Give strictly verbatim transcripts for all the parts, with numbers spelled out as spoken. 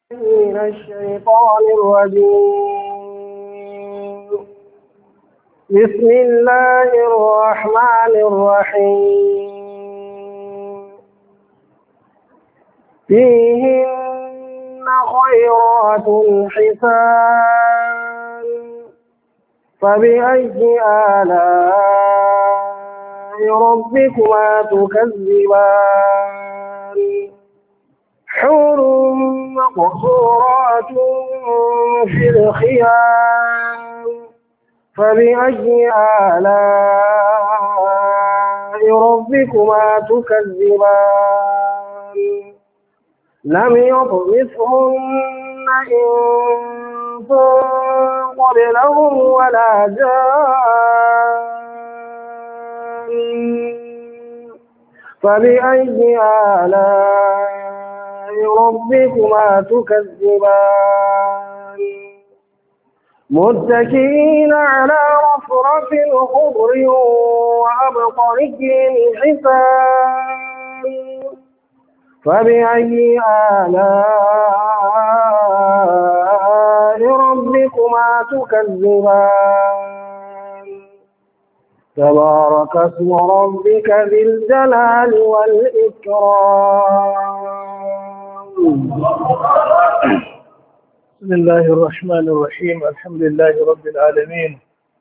من الشيطان الرجيم. بسم الله الرحمن الرحيم. فيهن خيرات حسان، فبأي آلاء ربكما تكذبان؟ حور مقصورات في الخيام، فبأي آلاء ربكما تكذبان؟ لم يطمثهن إنس قبلهم ولا جان، فبأي آلاء ربكما تكذبان؟ متكئين على رفرف خضر وعبقري حسان، فبأي آلاء ربكما تكذبان؟ تبارك اسم ربك ذي الجلال والإكرام. بسم الله الرحمن الرحيم. الحمد لله رب العالمين،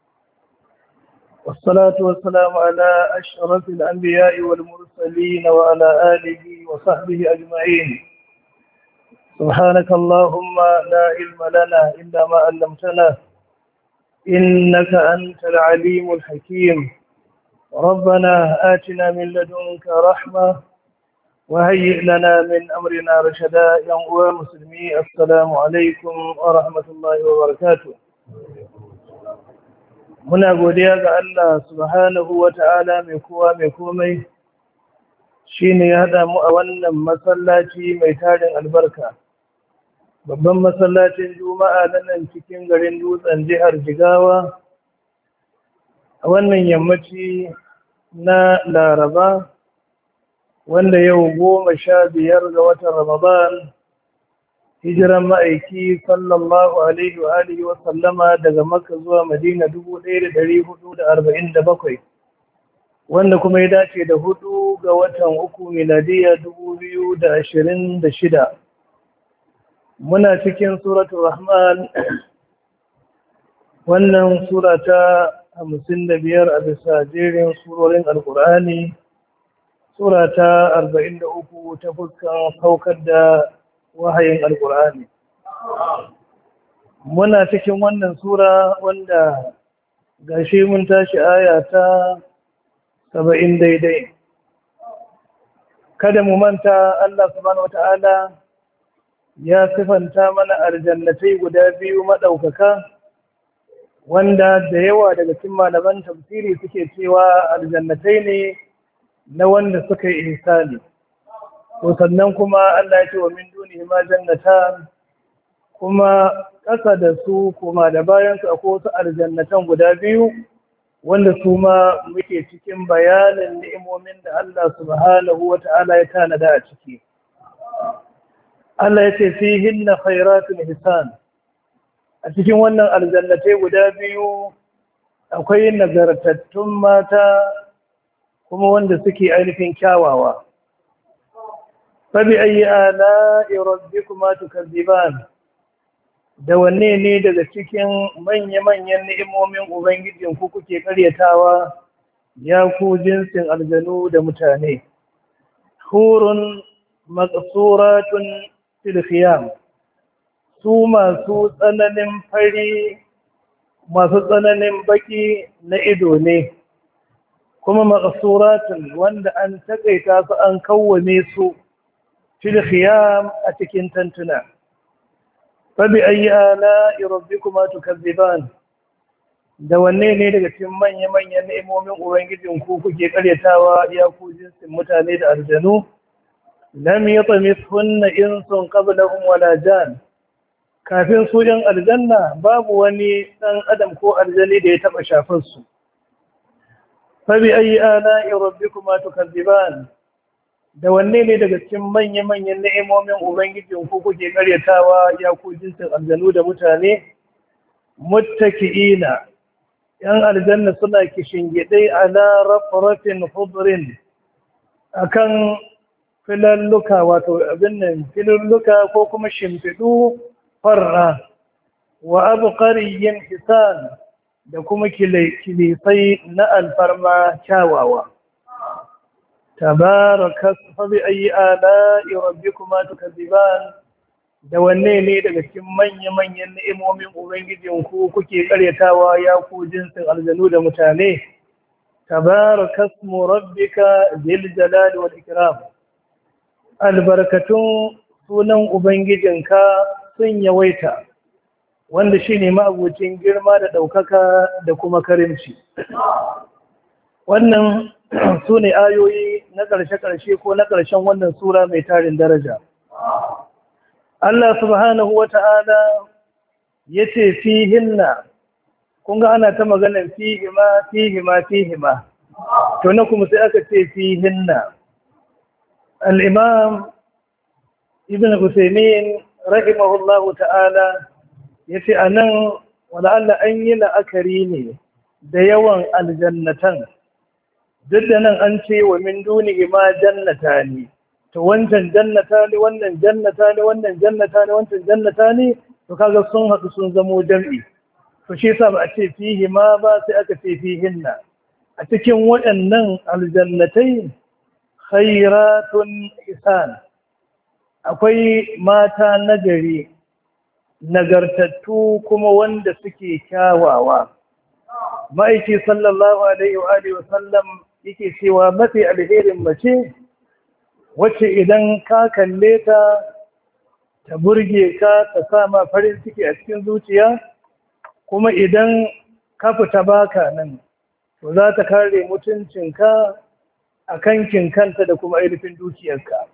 والصلاة والسلام على أشرف الأنبياء والمرسلين وعلى آله وصحبه أجمعين. سبحانك اللهم لا علم لنا إلا ما علمتنا، إنك أنت العليم الحكيم. ربنا آتنا من لدنك رحمة وهيئ لنا من أمرنا رشدا. يا مسلمي، السلام عليكم ورحمة الله وبركاته. muna godiya ga Allah subhanahu wa ta'ala mai kowa mai komai, shi ne ya haɗa mu a wannan masallaci mai tarin albarka, babban masallacin juma'a na nan cikin garin Dutsen jihar Jigawa, a wannan yammaci na Laraba, wanda yau goma sha biyar ga watan Ramadan, hijiran ma'aiki sallallahu alaihi wa alihi wa sallama daga Makka zuwa Madina dubu ɗaya da ɗari hudu da arba'in da bakwai, wanda kuma ya dace da hudu ga watan uku miladiya dubu biyu da ashirin da shida. Muna cikin suratul Rahman, wannan sura ta hamsin da biyar a bisa jerin surorin Alƙur'ani, sura ta arba'in da uku ta fuskan saukar da wahayin Alƙur'ani. Muna cikin wannan sura wanda gashi mun tashi aya ta saba'in daidai. Kada mu manta Allah subhanahu wata'ala ya sifanta mana aljannatai guda biyu maɗaukaka, wanda da yawa daga cikin malaman tafsiri suke cewa aljannatai ne na wanda suka yi ihsani. To sannan kuma Allah ya ce wa min dunihi ma jannatan, kuma ƙasa da su kuma da bayan su akwai wasu aljannatan guda biyu wanda su ma muke cikin bayanin ni'imomin da Allah subhanahu wata'ala ya tanada a ciki. Allah ya ce fihinna khairatun hisan, a cikin wannan aljannatai guda biyu akwai nagartattun mata kuma wanda suke ainihin kyawawa. fabi ayi ala'i rabbikuma tukazziban, da wanne ne daga cikin manya-manyan ni'imomin ubangijin ku kuke karyatawa ya ku jinsin aljanu da mutane? hurun maqsuratun fil khiyam, su masu tsananin fari masu tsananin baki na ido ne, kuma maqsuratun wanda an takaita su an kawwame su fil khiyam a cikin tantuna. fabi ayi ala'i rabbikuma tukazziban, da wanne ne daga cikin manya-manyan ni'imomin ubangijin ku kuke karyatawa ya ku jinsin mutane da aljanu? lam yatamithunna insun qablahum wala jan, kafin su yan aljanna babu wani dan adam ko aljani da ya taba shafar su. fabi ayi ala'i rabbikuma tukazziban, da wanne ne daga cikin manya-manyan ni'imomin ubangijin ku kuke karyatawa ya ku jinsin aljanu da mutane? Muttaki'ina, yan aljanna suna kishingide ala rafrafin khudrin, akan filalluka, wato abin nan filalluka ko kuma shimfidu farra, wa abqariyyin hisan, da kuma kilisai na alfarma kyawawa. tabaraka fa bi ayi ala'i rabbikuma tukazziban, da wanne ne daga cikin manya-manyan ni'imomin ubangijin ku kuke karyatawa ya ku jinsin aljanu da mutane? tabaraka ismu rabbika dhil jalali wal ikram, albarkatun sunan ubangijinka sun yawaita, wanda shine ma'abucin girma da ɗaukaka da kuma karimci. Wannan su ne ayoyi na ƙarshe-ƙarshe ko na ƙarshen wannan sura mai tarin daraja. Allah subhanahu wa ta'ala ya ce fihinna, kun ga ana ta maganar fihima, fihima, fihima, to na kuma sai aka ce fihinna. Al'imam Ibn Husaymin rahimahullahu ta'ala ya ce a nan wani Allah an yi la'akari ne da yawan aljannatan, duk da nan an ce wa min dunihi ma jannata ne, to wancan jannata ne, wannan jannata ne, wannan jannata ne, wancan jannata ne, to kaga sun haɗu sun zamo jam'i. To shi yasa ba a ce fihi ma ba, sai aka ce fihinna. A cikin waɗannan aljannatai khairatun hisan, akwai mata nagari, nagartattu kuma wanda suke kyawawa. Ma'aiki sallallahu alaihi wa alihi wa sallam yake cewa mafi alherin mace wacce idan ka kalle ta ta burge ka, ta sama farin ciki a cikin zuciya, kuma idan ka fita baka nan to za ta kare mutuncinka a kankin kanta da kuma ainihin dukiyarka.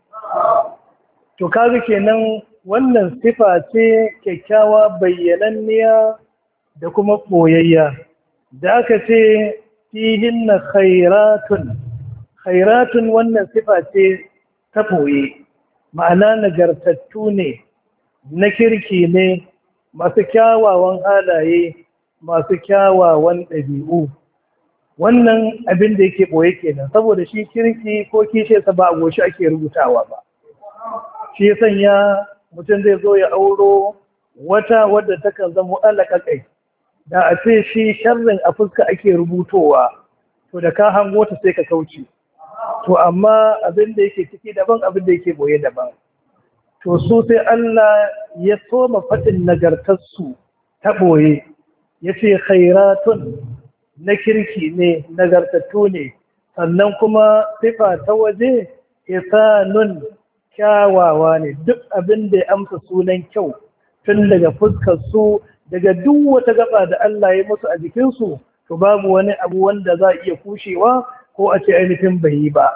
To kaga kenan wannan sifa ce kyakkyawa bayyananniya da kuma boyayya. Da aka ce fihinna khairatun, khairatun wannan sifa ce ta boye, ma'ana nagartattu ne, na kirki ne, masu kyawawan halaye, masu kyawawan ɗabi'u. Wannan abin da yake boye kenan, saboda shi kirki ko kishiyarsa ba a goshi ake rubutawa ba. Shi ya sanya mutum zai zo ya auro wata wadda takan zama alaƙaƙai, da a ce shi sharrin a fuska ake rubutowa, to da ka hango ta sai ka kauce. To amma abin da yake ciki daban, abin da yake boye daban. To su sai Allah ya soma faɗin nagartarsu ta boye, ya ce khairatun, na kirki ne, nagartattu ne, sannan kuma sifa ta waje isanun, kyawawa ne. Duk abin da ya amsa sunan kyau, tun daga fuskar su, daga duk wata gaba da Allah ya musu a jikinsu, to babu wani abu wanda za a iya kushewa ko a ce ainihin bai yi ba.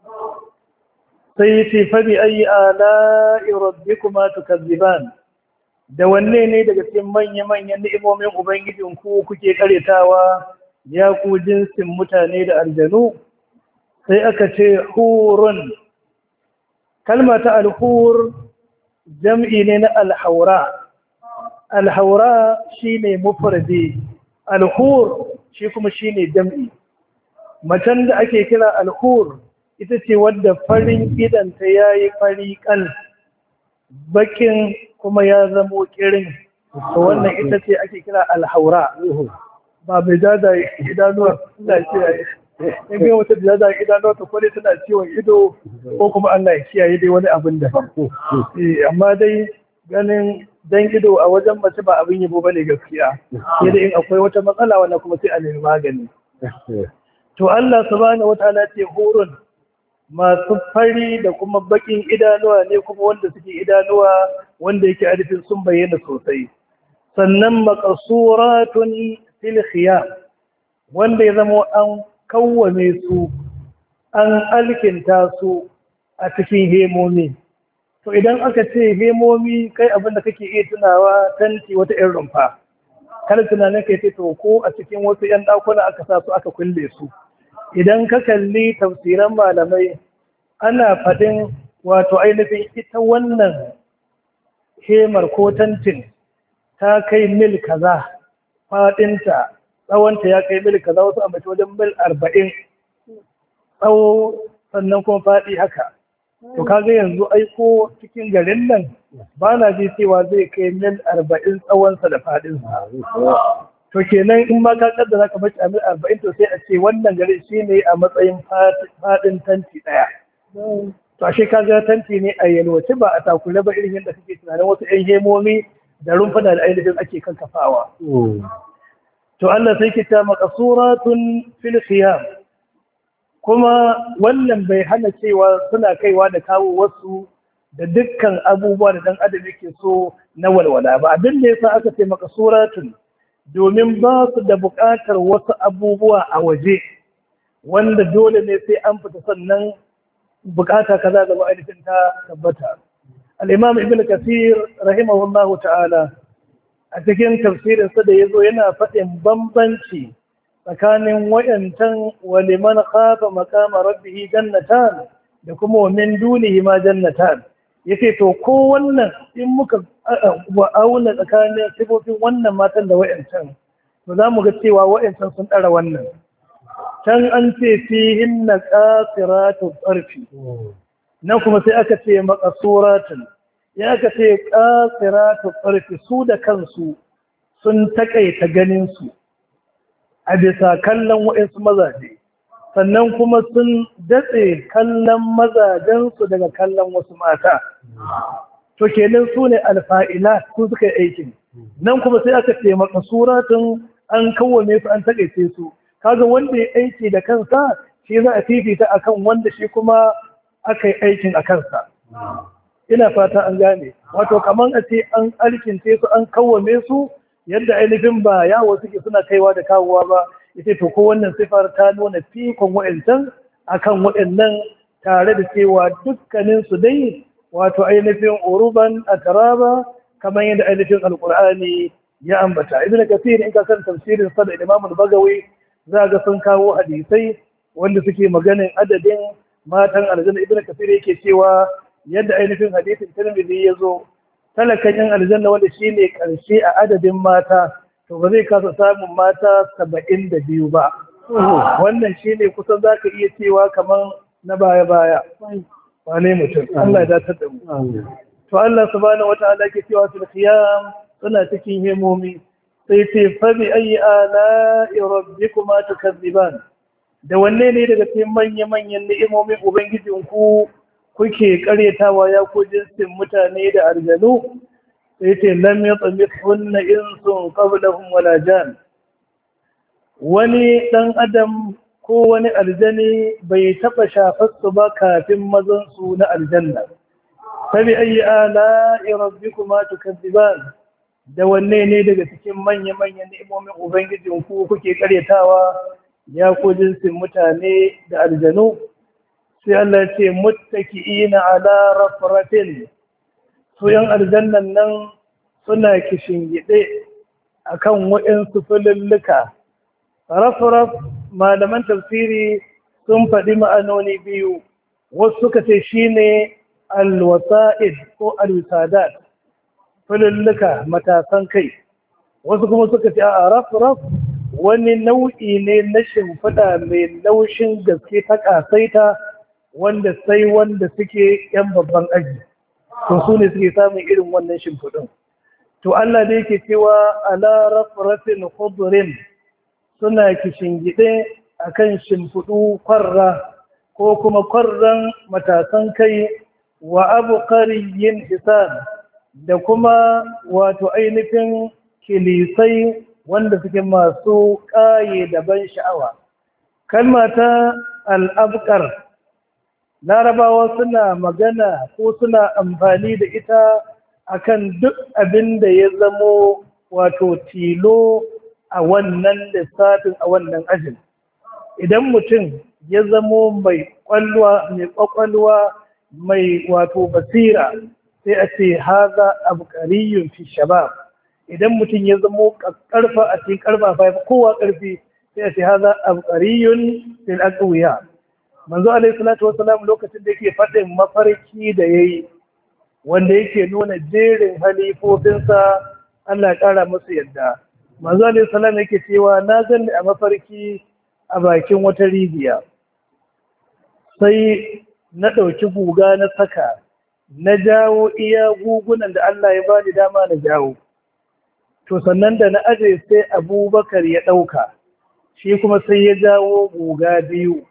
Sai ce fabi ayi ala'i rabbikuma tukazziban, da wanne ne daga cikin manya-manyan ni'imomin ubangijinku kuke karetawa ya ku jinsin mutane da aljanu? Sai aka ce hurun. Kalma ta alhur jam'i ne na alhaura. Alhaura shine mufradi, alhur shi kuma shine jam'i. Macen da ake kira alhur ita ce wadda farin idanta yayi fari kan, bakin kuma ya zamo kirin, to wannan ita ce ake kira alhaura. Ba bai dada idanuwa suna kiyaye, in ga wata da dada idanuwa ta kwale tana ciwon ido, ko kuma Allah ya kiyaye dai wani abin da. Amma dai ganin dan ido a wajen mace ba abin yabo bane gaskiya, sai dai in akwai wata matsala wannan kuma sai a nemi magani. To Allah subhanahu wataala ce hurun, masu fari da kuma bakin idanuwa ne, kuma wanda suke idanuwa wanda yake arifin sun bayyana sosai. Sannan maqsuratun fil khiyam, wanda ya zama an kawwame su, an alkinta su a cikin hemomi. To idan aka ce hemomi, kai abin da kake iya tunawa tanti, wata irin rumfa. Kada tunanin kai ce to ko a cikin wasu 'yan ɗakuna aka sa su aka kulle su. Idan ka kalli tafsiran malamai, ana faɗin wato ainihin ita wannan hemar ko tantin ta kai mil kaza faɗinta, tsawonta ya kai mil kaza, wasu ambaci wajen mil arba'in tsawo sannan kuma faɗi haka. To kaga yanzu aiko cikin garin nan ba na ji cewa zai kai mil arba'in tsawonsa da faɗinsa. To kenan in ma ka kaddara ka bace a mil arba'in, to sai a ce wannan garin shi ne a matsayin faɗin tanti ɗaya. To ashe kaga tanti ne a yalwace ba a takure ba irin yadda kake tunanin wasu 'yan hemomi da rumfuna da ainihin ake kan kafawa. To Allah sai kita maqsuratun fil khiyam, kuma wannan bai hana cewa suna kaiwa da kawo wasu da dukkan abubuwa da dan adam yake so na walwala ba. Abin da yasa aka ce maqsuratun domin ba su da buƙatar wasu abubuwa a waje wanda dole ne sai an fita sannan bukata kaza ga ainihin ta tabbata. Al-Imam Ibn Kathir rahimahullahu ta'ala a cikin tafsirinsa da yazo yana faɗin bambanci tsakanin wayantan waliman khafa maqama rabbih jannatan da kuma wa min dunihi ma jannatan. Yace to ko wannan in muka auna tsakanin sifofin wannan matan da wayantan, to zamu ga cewa wayantan sun dara wannan. Can an ce fihin na ƙasiratu ƙarfi, nan kuma sai aka ce maƙasuratun, ya aka ce ƙasiratu ƙarfi su da kansu sun taƙaita ganinsu a bisa kallon waɗansu mazaje, sannan kuma sun datse kallon mazajensu daga kallon wasu mata. To kenan su ne alfa'ila su suka yi aikin. Nan kuma sai aka ce maƙasuratun an kawwane su an taƙaice su. Kaga wanda ya aiki da kansa shi za a fifita akan wanda shi kuma aka yi aikin a kansa. Ina fata an gane, wato kamar a ce an alkince su an kawwame su yadda ainihin ba yawo suke suna kaiwa da kawowa ba. Ita to ko wannan sifar ta nuna fikon wa'ancan akan waɗannan, tare da cewa dukkanin su dai wato ainihin uruban ataraba kamar yadda ainihin alqur'ani ya ambata. Ibn Kathir in ka san tafsirin sa da Imam al-Bagawi za ga sun kawo hadisai wanda suke maganin adadin matan aljanna. Ibn Kathir yake cewa yadda ainihin hadisin Tirmidhi ya zo, talakan yan aljanna wanda shine karshe a adadin mata, to ba zai kasa samun mata saba'in da biyu ba. Wannan shine kusan zaka iya cewa kaman na baya baya. Wane mutum, Allah ya dace da mu. To Allah subhanahu wataala ke cewa fil khiyam suna cikin hemomi. Sai ce fabi ayi ala'i rabbikuma tukazziban, da wanne ne daga cikin manya-manyan ni'imomin ubangijinku kuke karyatawa ya ku jinsin mutane da aljanu? Sai ce lam yatmithunna insun qablahum wala jan, wani dan adam ko wani aljani bai taba shafar su ba kafin mazan su na aljanna. Fabi ayi ala'i rabbikuma tukazziban, da wanne ne daga cikin manya-manyan ni'imomin ubangijinku kuke karyatawa ya ku jinsin mutane da aljanu? Sai Allah ce muttaki'ina ala rafratin, su yan aljannan nan suna kishingide akan waɗansu fululluka. Rafraf malaman tafsiri sun faɗi ma'anoni biyu, wasu suka ce shine alwasa'id ko alwisadat, fululluka matasan kai, wasu kuma suka ce a raf-raf wani nau'i ne na shimfiɗa mai laushin gaske ta ƙasaita wanda sai wanda suke yan babban aji, to su ne suke samun irin wannan shimfiɗin. To Allah da yake cewa ala raf-rafin khudrin, suna kishingide akan shimfiɗu kwarra ko kuma kwarran matasan kai, wa abu yin hisan, da kuma wato ainihin kilisai wanda suke masu ƙaye da ban sha'awa. Kalma ta al'abkar, larabawa suna magana ko suna amfani da ita akan duk abin da ya zamo wato tilo a wannan lissafin a wannan ajin. Idan mutum ya zamo mai kwalwa mai kwakwalwa mai wato basira, sai a ce haza abqariyun fi shabab. Idan mutum ya zamo karfa a cikin karfafa kowa karfi, sai a ce haza abqariyun fil aqwiya. manzo alaihi salatu wasalam lokacin da yake faɗin mafarki da yayi wanda yake nuna jerin halifofinsa Allah ya ƙara musu yadda manzo alaihi salam yake cewa na gani a mafarki a bakin wata rijiya sai na ɗauki guga na saka na jawo iya gugunan da Allah ya bani dama na jawo to sannan da na aje sai Abubakar ya ɗauka shi kuma sai ya jawo guga biyu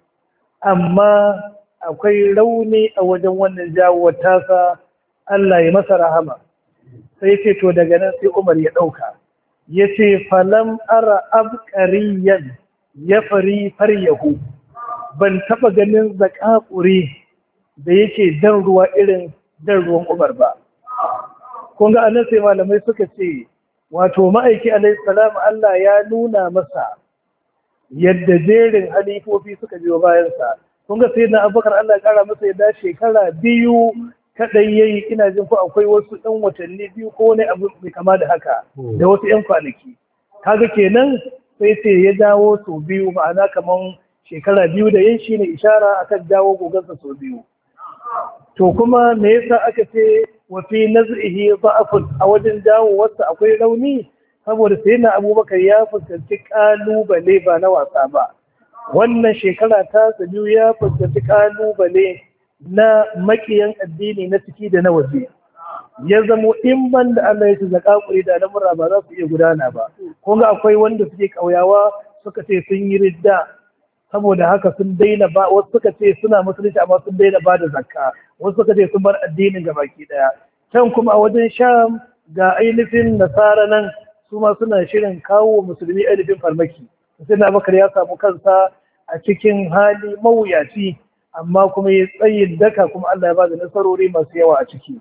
amma akwai rauni a wajen wannan jawo tasa Allah ya masa rahama sai ce to daga nan sai Umar ya ɗauka ya ce falam ara abqariyan ya fari faryahu ban taɓa ganin zakakuri da yake dan ruwa irin dan ruwan Umar ba kun ga annan sai malamai suka ce wato ma'aiki alaihi salam Allah ya nuna masa yadda jerin halifofi suka biyo bayansa kun ga sai na Abubakar Allah ya kara masa yadda shekara biyu kadai yayi ina jin ko akwai wasu ɗan watanni biyu ko wani abu mai kama da haka da wasu ƴan kwanaki kaga kenan sai ce ya dawo sau biyu ma'ana kaman shekara biyu da yin shine ishara akan dawo gogansa sau biyu to kuma me yasa aka ce wa fi naz'ihi da'afun a wajen dawo wasu akwai rauni saboda sai na Abubakar ya fuskanci kalubale ba na wasa ba wannan shekara ta biyu ya fuskanci kalubale na makiyan addini na ciki da na waje ya zamo in ban da Allah ya ci zakakuri da lamura ba za su iya gudana ba kun ga akwai wanda suke kauyawa suka ce sun yi ridda saboda haka sun daina ba wasu suka ce suna musulunci amma sun daina ba da zakka wasu suka ce sun bar addinin gabaki daya can kuma a wajen sham ga ainihin nasara nan su ma suna shirin kawo musulmi ainihin farmaki sai na bakar ya samu kansa a cikin hali mawuyaci amma kuma ya tsayin daka kuma Allah ya ba da nasarori masu yawa a ciki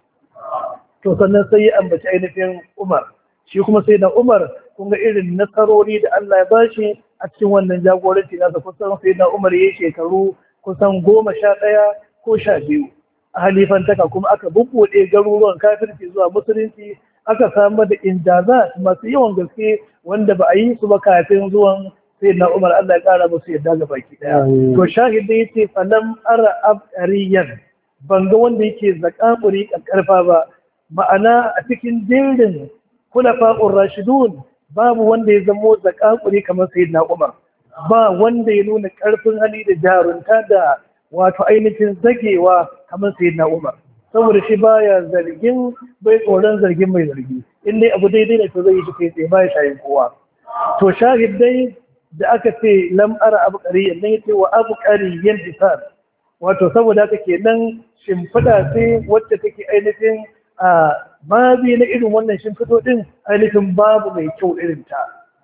to sannan sai ya ambaci ainihin Umar shi kuma sai da Umar kun ga irin nasarori da Allah ya bashi a cikin wannan jagoranci nasa kusan sai da Umar ya shekaru kusan goma sha ɗaya ko sha biyu a halifantaka kuma aka bubbuɗe garuruwan kafirci zuwa musulunci aka samar da injaza masu yawan gaske wanda ba a yi su ba kafin zuwan sai na Umar Allah ya kara musu yadda ga baki daya to shahid ya ce falam ara abqariyan ban ga wanda yake zakakuri karfa ba ma'ana a cikin dirin khulafa'ur rashidun babu wanda ya zamo zakakuri kamar sayyidina Umar ba wanda ya nuna karfin hali da jarunta da wato ainihin zagewa kamar sayyidina Umar saboda shi baya zargin bai tsoron zargin mai zargi in dai abu daidai ne to zai yi shi kai tsaye baya shayin kowa to shahid dai da aka ce lam ara abqariyan nan yace wa abqariyan hisar wato saboda haka kenan shimfida ce wacce take ainihin a babi na irin wannan shimfido din ainihin babu mai kyau irin ta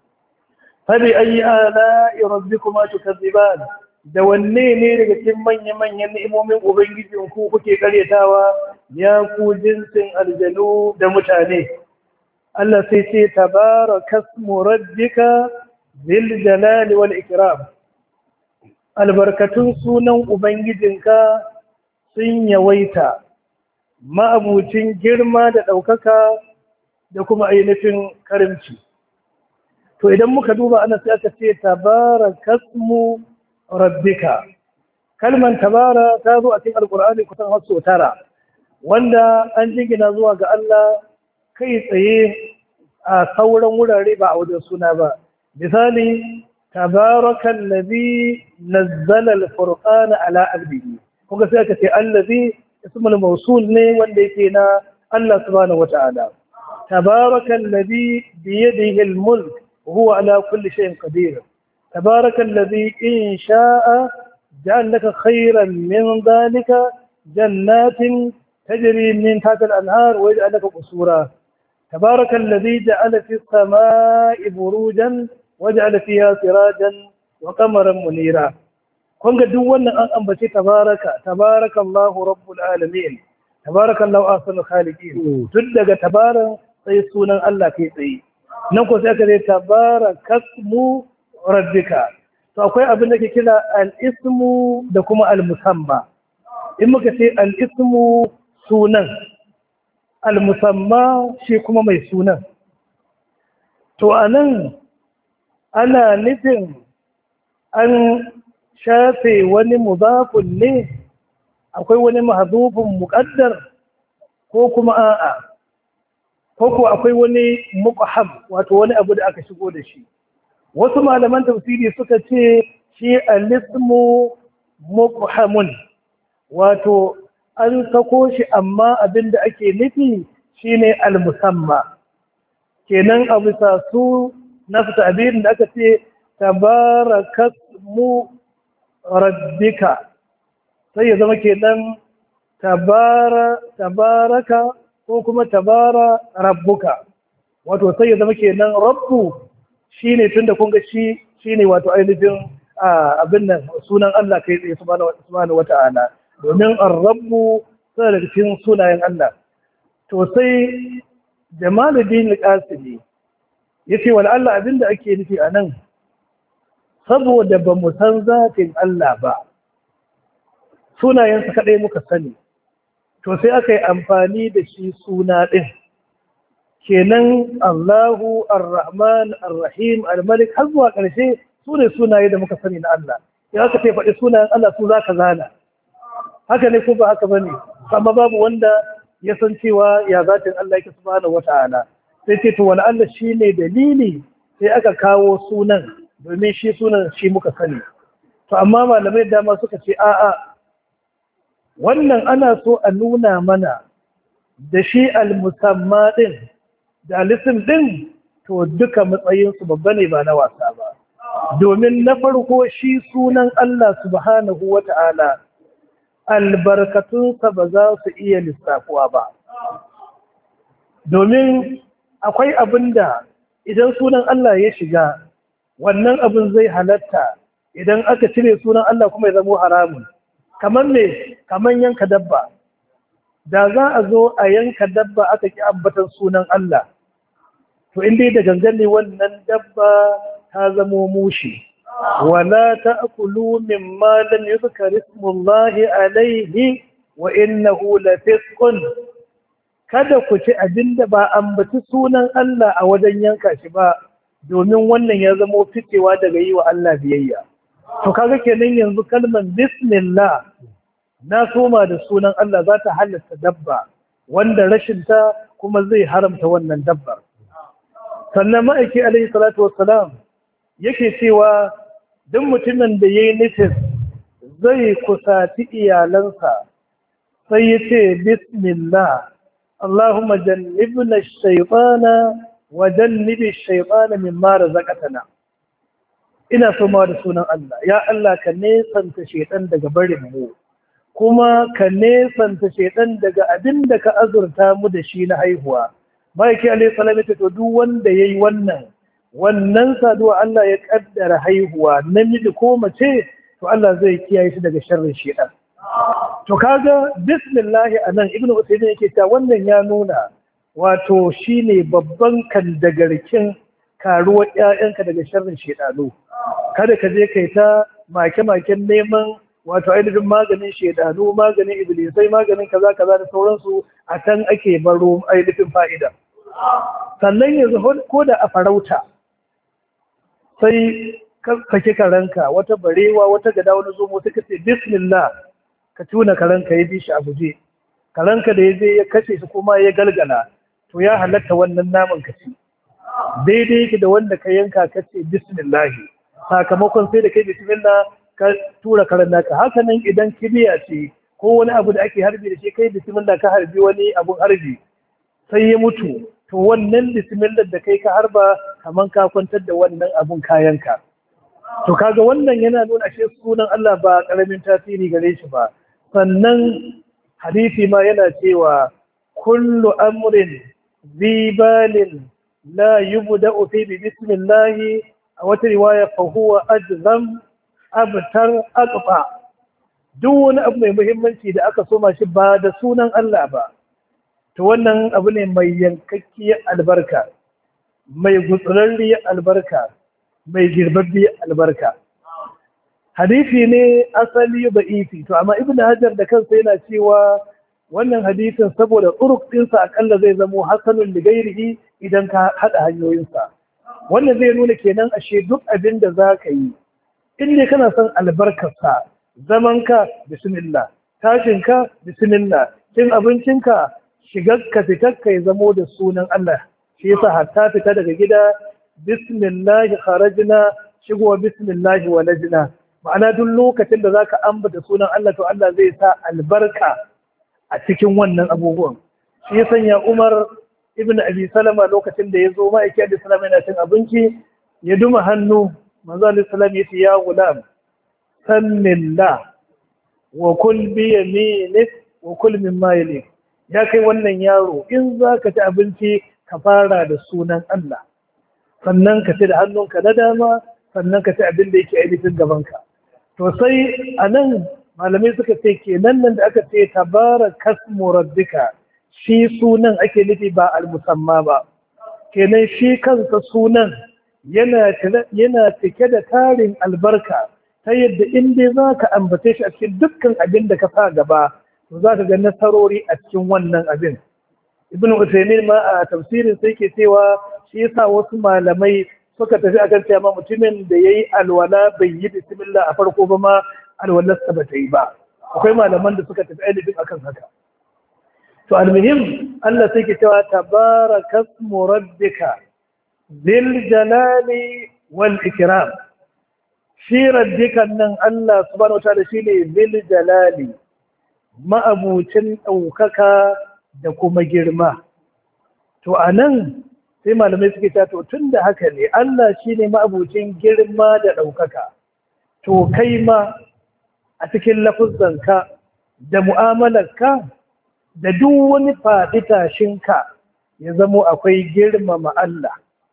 fa bi ayi ala rabbikuma tukazziban da wanne ne daga cikin manya-manyan ni'imomin ubangijin ku kuke karyatawa ya ku jinsin aljanu da mutane Allah sai ce tabarakasmu rabbika zil jalali wal ikram albarkatun sunan ubangijinka sun yawaita ma'abucin girma da ɗaukaka da kuma ainihin karimci to idan muka duba ana sai aka ce tabarakasmu rabbika kalman tabara ta zo a cikin alkur'ani kusan har sau tara wanda an jingina zuwa ga Allah kai tsaye a sauran wurare ba a wajen suna ba misali tabarakan ladhi nazzala al-furqana ala abdihi kuma sai aka ce allazi ismul mawsul ne wanda yake na Allah subhanahu wata'ala tabarakan ladhi bi yadihi al-mulk huwa ala kulli shay'in qadir tabarakan ladhi in sha'a ja'al laka khayran min dhalika jannatin tajri min tahtiha al-anhar wa yaj'al laka qusura tabarakan ladhi ja'ala fi as-sama'i burujan waj'ala fiha sirajan wa qamaran munira kun ga duk wannan an ambace tabaraka tabarakallahu rabbul alamin tabarakallahu ahsanul khaliqin tun daga tabaran sai sunan Allah kai tsaye nan ko sai aka ce tabarakasmu rabbika to akwai abin da ke kira al-ismu da kuma al-musamma in muka ce al-ismu sunan al-musamma shi kuma mai sunan to anan ana nufin an shafe wani mudafun ne, akwai wani mahdhufun muqaddar, ko kuma a'a ko ko akwai wani muqham wato wani abu da aka shigo da shi. Wasu malaman tafsiri suka ce shi al-ismu muqhamun, wato an sako shi amma abinda ake nufi shine al-musamma. Kenan a bisa su nasu ta'birin da aka ce tabarakasmu rabbika, sai ya zama kenan tabara tabaraka ko kuma tabara rabbuka, wato sai ya zama kenan rabbu shine tunda kun ga shi shine wato ainihin abin nan sunan Allah kai tsaye subhanahu wata'ala, domin ar-rabbu sai daga cikin sunayen Allah. To sai Jamaluddin al-Qasimi yace wal Allah abinda ake nufi anan, saboda ba mu san zatin Allah ba, sunayensa kaɗai muka sani, to sai aka yi amfani da shi suna ɗin. Kenan Allahu, Ar-Rahman, Ar-Rahim, Al-Malik har zuwa ƙarshe su ne sunaye da muka sani na Allah. Ya aka ce faɗi sunayen Allah su za ka zana. Haka ne ko ba haka ba ne, amma babu wanda ya san cewa ya zatin Allah yake subhanahu wata'ala. Sai ce to wani Allah shi ne dalili sai aka kawo sunan, domin shi sunan shi muka sani. To amma malamai dama suka ce a'a, wannan ana so a nuna mana da shi al-musamma din da al-ism din, to duka matsayinsu babba ne ba na wasa ba. Domin na farko shi sunan Allah subhanahu wata'ala albarkatunsa ba za su iya lissafuwa ba. Domin akwai abinda idan sunan Allah ya shiga, wannan abin zai halatta idan aka cire sunan Allah kuma ya zama haramun. Kamar me, kamar yanka dabba, da za a zo a yanka dabba aka ki ambatan sunan Allah, to inda da gangan ne wannan dabba ta zamo mushi. Wala ta'kulu mimma lam yuzkar ismullahi alayhi wa innahu lafisqun, kada ku ci abinda ba ambaci sunan Allah a wajen yanka shi ba, domin wannan ya zamo ficewa daga yi wa Allah biyayya. To kaga kenan yanzu kalmar bismillah na soma da sunan Allah za ta halatta dabba wanda rashin ta kuma zai haramta wannan dabbar. Sannan ma'aiki alaihi salatu wassalam yake cewa duk mutumin da yayi nufin zai kusaci iyalansa sai ya ce bismillah Allahumma jannibna ash-shaytana wa jannibi ash-shaytana mimma razaqtana. Ina so ma da sunan Allah, ya Allah ka nesanta shaitan daga barin mu, kuma ka nesanta shaitan daga abin da ka azurta mu da shi na haihuwa. Ma'aiki alaihi salam yace to duk wanda yayi wannan wannan saduwa Allah ya kaddara haihuwa namiji ko mace, to Allah zai kiyaye shi daga sharrin shaitan. To kaga bismillah anan Ibn Usaymin yake cewa wannan ya nuna wato shine babban kandagarkin karuwar ƴaƴanka daga sharrin shaitanu. Kada ka je kai ta make-maken neman wato ainihin maganin shaidanu, maganin iblisai, maganin kaza kaza da sauransu, a can ake baro ainihin fa'ida. Sannan yanzu ko da a farauta sai ka saki karanka, wata barewa wata gada wani zomo suka ce bismillah, ka tuna karanka ya bi shi a guje, karanka da ya je ya kashe shi kuma ya galgala, to ya halatta wannan naman ka ci daidai yake da wanda ka yanka ka ce bismillahi, sakamakon sai da kai bismillah ka tura karan naka. Haka nan idan kibiya ce ko wani abu da ake harbi da shi kai bismillah ka harbi wani abun harbi sai ya mutu, to wannan bismillah da kai ka harba kaman ka kwantar da wannan abun kayanka. To kaga wannan yana nuna shi sunan Allah ba karamin tasiri gare shi ba. Sannan hadisi ma yana cewa kullu amrin zibalin la yubda'u fi bi bismillah, a wata riwaya fa huwa ajzam abtar aqfa. Duk wani abu mai muhimmanci da aka soma shi ba da sunan Allah ba, to wannan abu ne mai yankakkiyar albarka, mai gutsurarriyar albarka, mai girbabbiyar albarka. Hadisi ne asali da'ifi, to amma Ibn Hajar da kansa yana cewa wannan hadisin saboda turuk ɗinsa akalla zai zamo hasanun da gairihi idan ka haɗa hanyoyinsa. Wannan zai nuna kenan ashe duk abin da za ka yi in dai kana son albarkarsa, zamanka bismillah, tashinka bismillah, cin abincinka, shigarka fitarka ya zamo da sunan Allah. Shi yasa hatta fita daga gida bismillah kharajna, shigowa bismillah walajna. Ma'ana duk lokacin da zaka ambata sunan Allah to Allah zai sa albarka a cikin wannan abubuwan. Shi ya sanya Umar ibn Abi Salama lokacin da ya zo ma'aikin da Salama yana cin abinci, ya duma hannu, manzo Allah sallam ya ce ya gulam sammillah wa kul bi yaminik wa kul mimma yalik. Ya kai wannan yaro, in zaka ci abinci ka fara da sunan Allah, sannan ka ci da hannunka na dama, sannan ka ci abin da yake ainihin gabanka. To sai a nan malamai suka ce kenan nan da aka ce tabarakasmu rabbika, shi sunan ake nufi ba al-musamma ba. Kenan shi kansa sunan yana yana cike da tarin albarka ta yadda in dai za ka ambace shi a cikin dukkan abin da ka sa gaba to za ka ga nasarori a cikin wannan abin. Ibn Uthaymeen ma a tafsirin sai ke cewa shi yasa wasu malamai suka tafi akan cewa mutumin da yayi alwala bai yi bismillah a farko ba ma alwalarsa ba ta yi ba. Akwai malaman da suka tafi ainihin akan haka. To almuhim Allah sai ke cewa tabarakasmu rabbika zil jalali wal ikram. Shi raddikan nan Allah subhanahu wataala shine zil jalali, ma'abucin ɗaukaka da kuma girma. To anan sai malamai suke cewa to tunda haka ne Allah shine ma'abucin girma da ɗaukaka, to kai ma a cikin lafuzzanka da mu'amalarka da duk wani faɗi tashinka ya zamo akwai girmama Allah,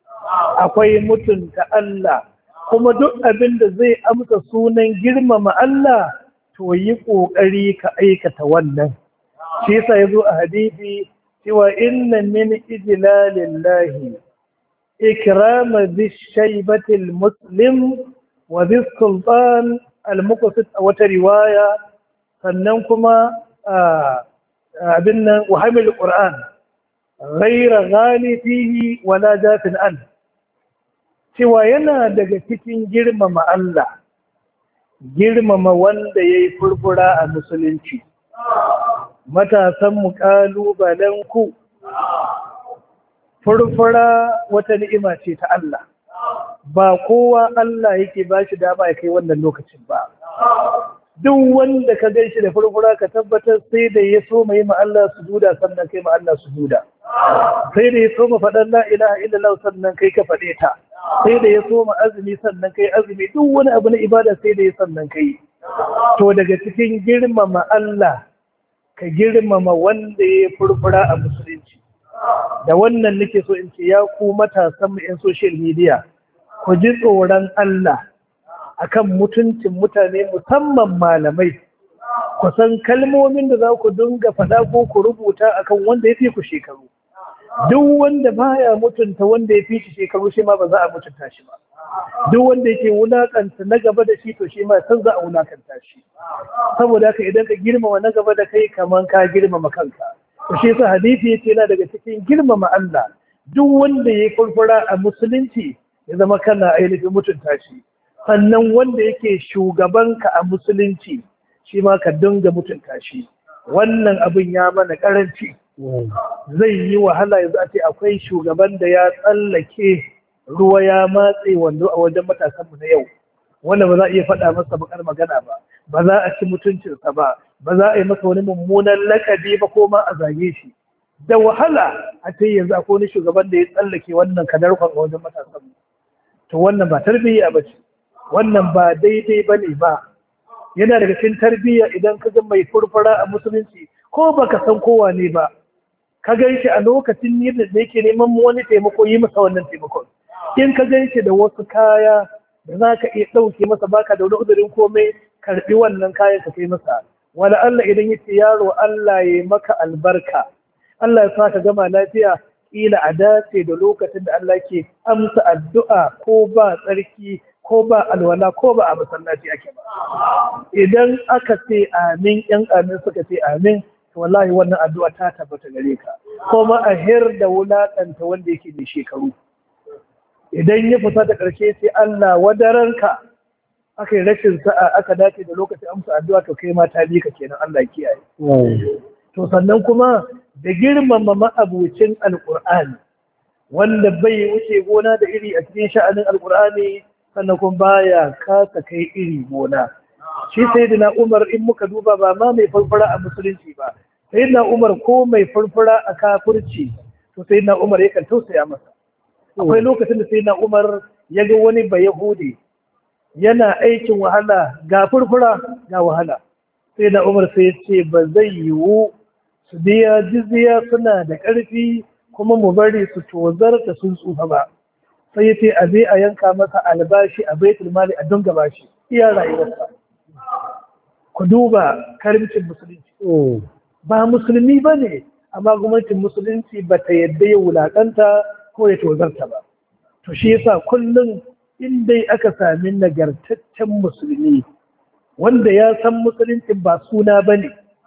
akwai mutunta Allah, kuma duk abin da zai amsa sunan girmama Allah to yi ƙoƙari ka aikata wannan. Shi yasa yazo a hadisi cewa inna min ijlalillahi ikrama dhish-shaybati al-muslim wa dhish-sultan al-muqsit a wata riwaya, sannan kuma abin nan wa hamil qur'an ghayra ghali fihi wala jafin an, cewa yana daga cikin girmama Allah girmama wanda yayi furfura a musulunci. Matasan mu kalubalen ku, furfura wata ni'ima ce ta Allah, ba kowa Allah yake ba shi dama ya kai wannan lokacin ba. Duk wanda ka gan shi da furfura ka tabbatar sai da ya so mai ma Allah sujuda sannan kai ma Allah sujuda, sai da ya so ma faɗan la ilaha illallah sannan kai ka faɗe ta, sai da ya so ma azumi sannan kai azumi, duk wani abu na ibada sai da ya sannan kai. To daga cikin girmama Allah ka girmama wanda ya furfura a musulunci. Da wannan nake so in ce ya ku matasan mu yan social media, ku ji tsoron Allah akan mutuncin mutane musamman malamai. Ku san kalmomin da za ku dinga faɗa ko ku rubuta akan wanda ya fi ku shekaru. Duk wanda baya mutunta wanda ya fi shi shekaru shi ma ba za a mutunta shi ba. Duk wanda yake wulakanta na gaba da shi to shi ma san za a wulakanta shi. Saboda haka idan ka girmama na gaba da kai kaman ka girmama kanka. To shi yasa hadisi yace yana daga cikin girmama Allah duk wanda ya furfura a musulunci ya zama kana ainihin mutunta shi. Sannan wanda yake shugabanka a musulunci shi ma ka dinga mutunta shi. Wannan abin ya mana karanci. Zai yi wahala yanzu a ce akwai shugaban da ya tsallake ruwa ya matse wando a wajen matasanmu na yau, wanda ba za a iya faɗa masa bakar magana ba, ba za a ci mutuncinsa ba, ba za a yi masa wani mummunan lakabi ba ko ma a zage shi. Da wahala a ce yanzu akwai wani shugaban da ya tsallake wannan kadarkon a wajen matasanmu. To wannan ba tarbiyya ba ce, wannan ba daidai ba ne ba. Yana daga cikin tarbiyya idan ka ga mai furfura a musulunci ko baka san kowa ne ba, ka gan shi a lokacin da yake neman wani taimako yi masa wannan taimakon. In ka gan shi da wasu kaya da za ka iya ɗauke masa baka da wani uzurin komai, karɓi wannan kayan ka kai masa. Wala Allah idan ya ce yaro Allah ya maka albarka, Allah ya sa ka gama lafiya, ƙila a dace da lokacin da Allah ke amsa addu'a ko ba tsarki ko ba alwala ko ba a masallaci ake ba. Idan aka ce amin, ‘yan amin suka ce amin, wallahi wannan addu'a ta tabbata gare ka, kuma a hir da wulaƙanta wanda yake da shekaru. Idan ya fita da ƙarshe sai Allah wadaranka, aka yi rashin sa'a aka dace da lokacin amsa addu'a to kai ma ta bi ka kenan Allah ya kiyaye to sannan kuma da girmama ma'abucin alqur'ani wanda bai wuce gona da iri a cikin sha'anin alqur'ani sannan kuma baya kasa kai iri gona shi sayyidina Umar in muka duba ba ma mai farfara a musulunci ba sayyidina Umar ko mai farfara a kafirci to sayyidina Umar yakan tausaya masa akwai lokacin da sayyidina Umar ya ga wani bayahudi yana aikin wahala ga furfura ga wahala sai da Umar sai ya ce ba zai yiwu su biya jizya suna da ƙarfi kuma mu bari su tozar da sun tsufa ba sai ya ce a zai a yanka masa albashi a baitul mali a dunga bashi iya rayuwarsa ku duba karimcin musulunci ba musulmi ba ne amma gwamnatin musulunci ba ta yadda ya wulaƙanta ko ya tozarta ba to shi yasa kullum in dai aka sami nagartaccen musulmi wanda ya san musuluncin ba suna ba ne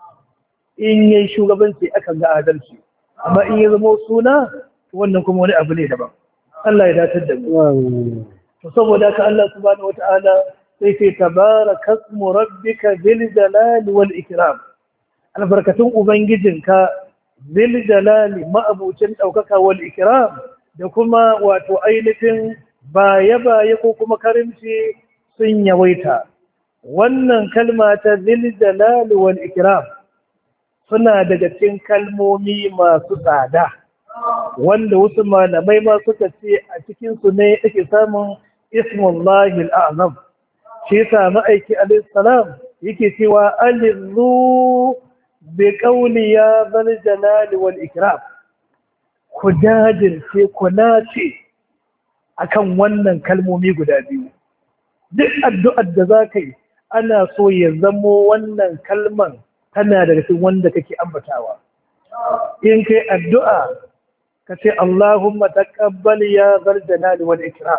in yi shugabanci aka ga adalci amma in ya zama suna wannan kuma wani abu ne daban Allah ya datar da mu to saboda ka Allah subhanahu wata'ala sai ce tabaraka ismu rabbika bil jalali wal ikram albarkatun ubangijinka bil jalali ma'abucin daukaka wal ikram da kuma wato ainihin baye-baye ko kuma karimci sun yawaita wannan kalma ta zil jalali wal ikram suna daga cikin kalmomi masu tsada wanda wasu malamai ma suka ce a cikin su ne ake samun ismullahi al'azam shi yasa ma'aiki alayhi salam yake cewa alizu bi qawli ya zal jalali wal ikram ku jajirce ku nace akan wannan kalmomi guda biyu duk addu'ar da za ka yi ana so ya zamo wannan kalman tana daga cikin wanda kake ambatawa in kai addu'a ka ce Allahumma taqabbal ya zal jalali wal ikram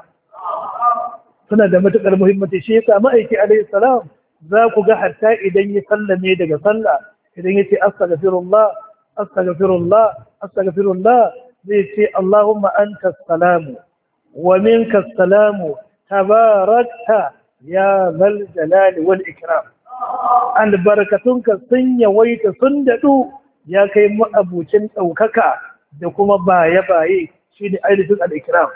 suna da matukar muhimmanci shi yasa ma'aiki alayhi salam za ku ga hatta idan ya sallame daga sallah idan ya ce astaghfirullah astaghfirullah astaghfirullah zai ce Allahumma anta salamu ومنك السلام تباركت يا ذا الجلال والإكرام البركتك sun yawaita sun daɗu ya kai ma'abucin ɗaukaka da kuma baye-baye shine ainihin al-ikram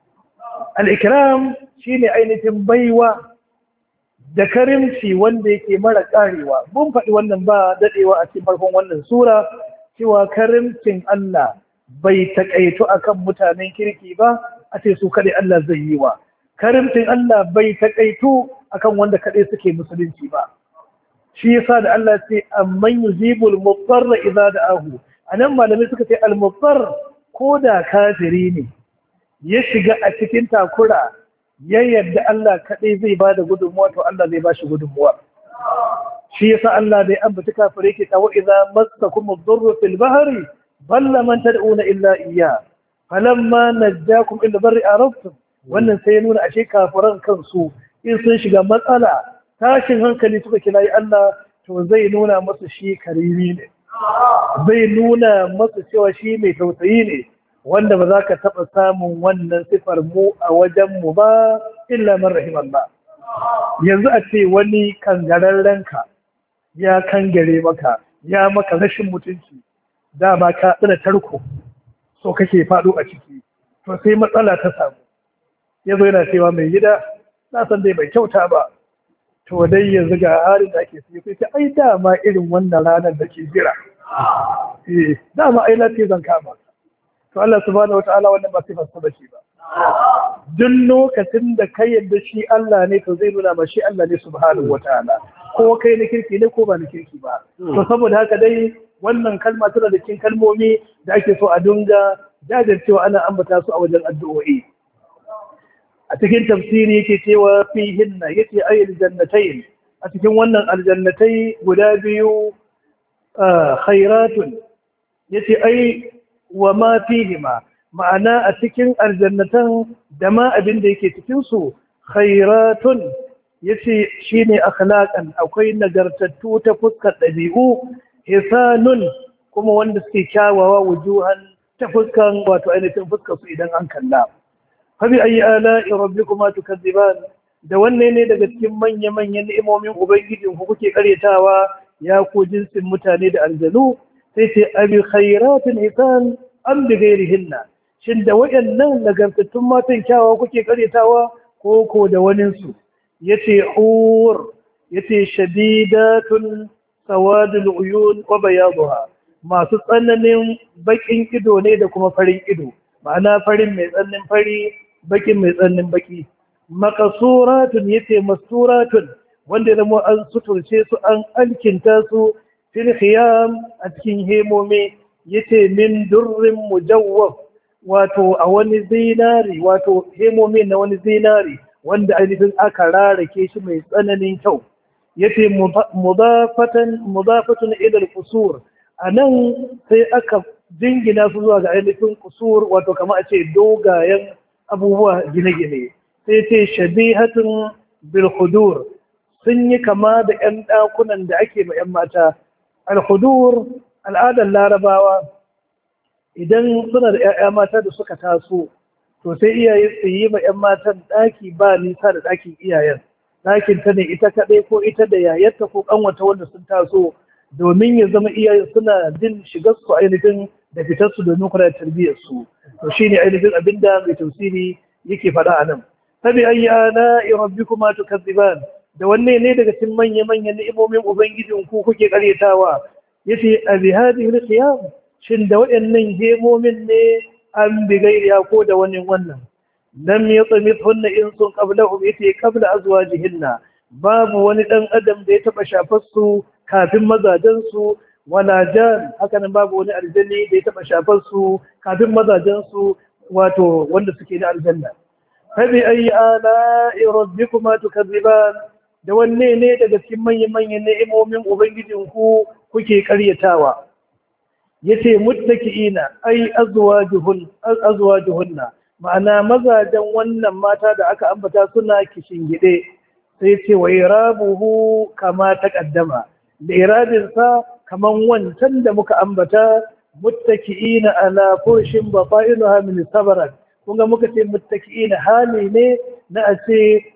al-ikram shine ainihin baiwa da karimci wanda yake mara ƙarewa mun faɗi wannan ba daɗewa a cikin farkon wannan sura cewa karimcin Allah bai taƙaito akan mutanen kirki ba a ce su kaɗai Allah zai yi wa karimcin Allah bai taƙaito akan wanda kaɗai suke musulunci ba shi yasa da Allah ce amman yujibul mudarra idza da'ahu anan malamai suka ce al-mudarr ko da kafiri ne ya shiga a cikin takura ya yarda Allah kaɗai zai bada gudunmuwa to Allah zai bashi gudunmuwa shi yasa Allah da ya ambata kafire ke tawo idza massakum ad-durru fil bahri balla man tad'una illa iyyah falamma najjakum ila barri araftum wannan sai ya nuna ashe kafiran kansu in sun shiga matsala tashin hankali suka kirayi Allah to zai nuna masa shi karimi ne zai nuna masa cewa shi mai tausayi ne wanda ba za ka taɓa samun wannan sifar mu a wajen mu ba illa man rahimallah yanzu a ce wani kangararren ka ya kangare maka ya maka rashin mutunci dama ka tsina tarko so kake faɗo a ciki to sai matsala ta samu ya zo yana cewa mai gida na san dai bai kyauta ba to dai yanzu ga harin da ake sai sai ai dama irin wannan ranar da ke jira eh dama ai lati zan kama to Allah subhanahu wataala wannan ba sai fasa shi ba duk lokacin da kai yadda shi Allah ne to zai nuna ma shi Allah ne subhanahu wataala ko kai na kirki ne ko ba na kirki ba to saboda haka dai wannan kalma tana da cikin kalmomi da ake so a dunga jajircewa ana ambata su a wajen addu'o'i a cikin tafsiri yake cewa fihinna yace ayyul jannatayn a cikin wannan aljannatai guda biyu khairatun yace ai wa ma fihima ma'ana a cikin aljannatan da ma abin da yake cikin su khairatun yace shine akhlaqan akwai nagartattu ta fuskar dabi'u hisanun kuma wanda suke kyawawa wujuhan ta fuskan wato ainihin fuskar su idan an kalla fa bi ayi ala'i rabbikuma tukazziban da wanne ne daga cikin manya-manyan ni'imomin ubangijin ku kuke karyatawa ya ku jinsin mutane da aljanu sai ce abi khairatin hisan am bi ghairihinna shin da wayannan nagartattun matan kyawawa kuke karyatawa ko ko da wanin su yace hur yace shadidatun sawadul uyun wa bayaduha masu tsananin bakin ido ne da kuma farin ido ma'ana farin mai tsananin fari bakin mai tsananin baki makasuratun yace masturatun wanda ya zama an suturce su an alkinta su fil khiyam a cikin hemomi yace min durrin mujawwaf wato a wani zinari wato hemomi na wani zinari wanda ainihin aka rarake shi mai tsananin kyau yace mudafatan mudafatun ila al-qusur anan sai aka jingina su zuwa ga ainihin qusur wato kamar a ce dogayen abubuwa gine-gine sai ce shabihatun bil khudur sun yi kama da 'yan ɗakunan da ake ma 'yan mata al-khudur al'adar larabawa idan suna da 'ya'ya mata da suka taso to sai iyaye su yi ma 'yan matan ɗaki ba nisa da ɗakin iyayen ɗakin ta ne ita kaɗai ko ita da yayarta ko ƙanwata wanda sun taso domin ya zama iyaye suna jin shigar su ainihin da fitar su domin kula da tarbiyyar su to shine ainihin abinda mai tafsiri yake faɗa a nan sabi ayi ala rabbikuma tukazziban da wanne ne daga cikin manya-manyan ni'imomin ubangijin ku kuke karyatawa yace abi hadhihi al-qiyam shin da waɗannan hemomin ne an bi gairiya ko da wani wannan lam yatmithunna insun qablahum yace qabla azwajihinna babu wani dan adam da ya taba shafar su kafin mazajen su wala jan haka nan babu wani aljanni da ya taba shafar su kafin mazajen su wato wanda suke da aljanna fabi ayi ala rabbikuma tukazziban da wanne ne daga cikin manyan manyan ni'imomin ubangijin ku kuke karyatawa yace muttaki'ina ay azwajuhun azwajuhunna ma'ana mazajen wannan mata da aka ambata suna kishingide sai ce wa irabuhu kama taqaddama da iradin sa kaman wancan da muka ambata muttaki'ina ala fushin bafa'iluha min sabran kun ga muka ce muttaki'ina hali ne na a ce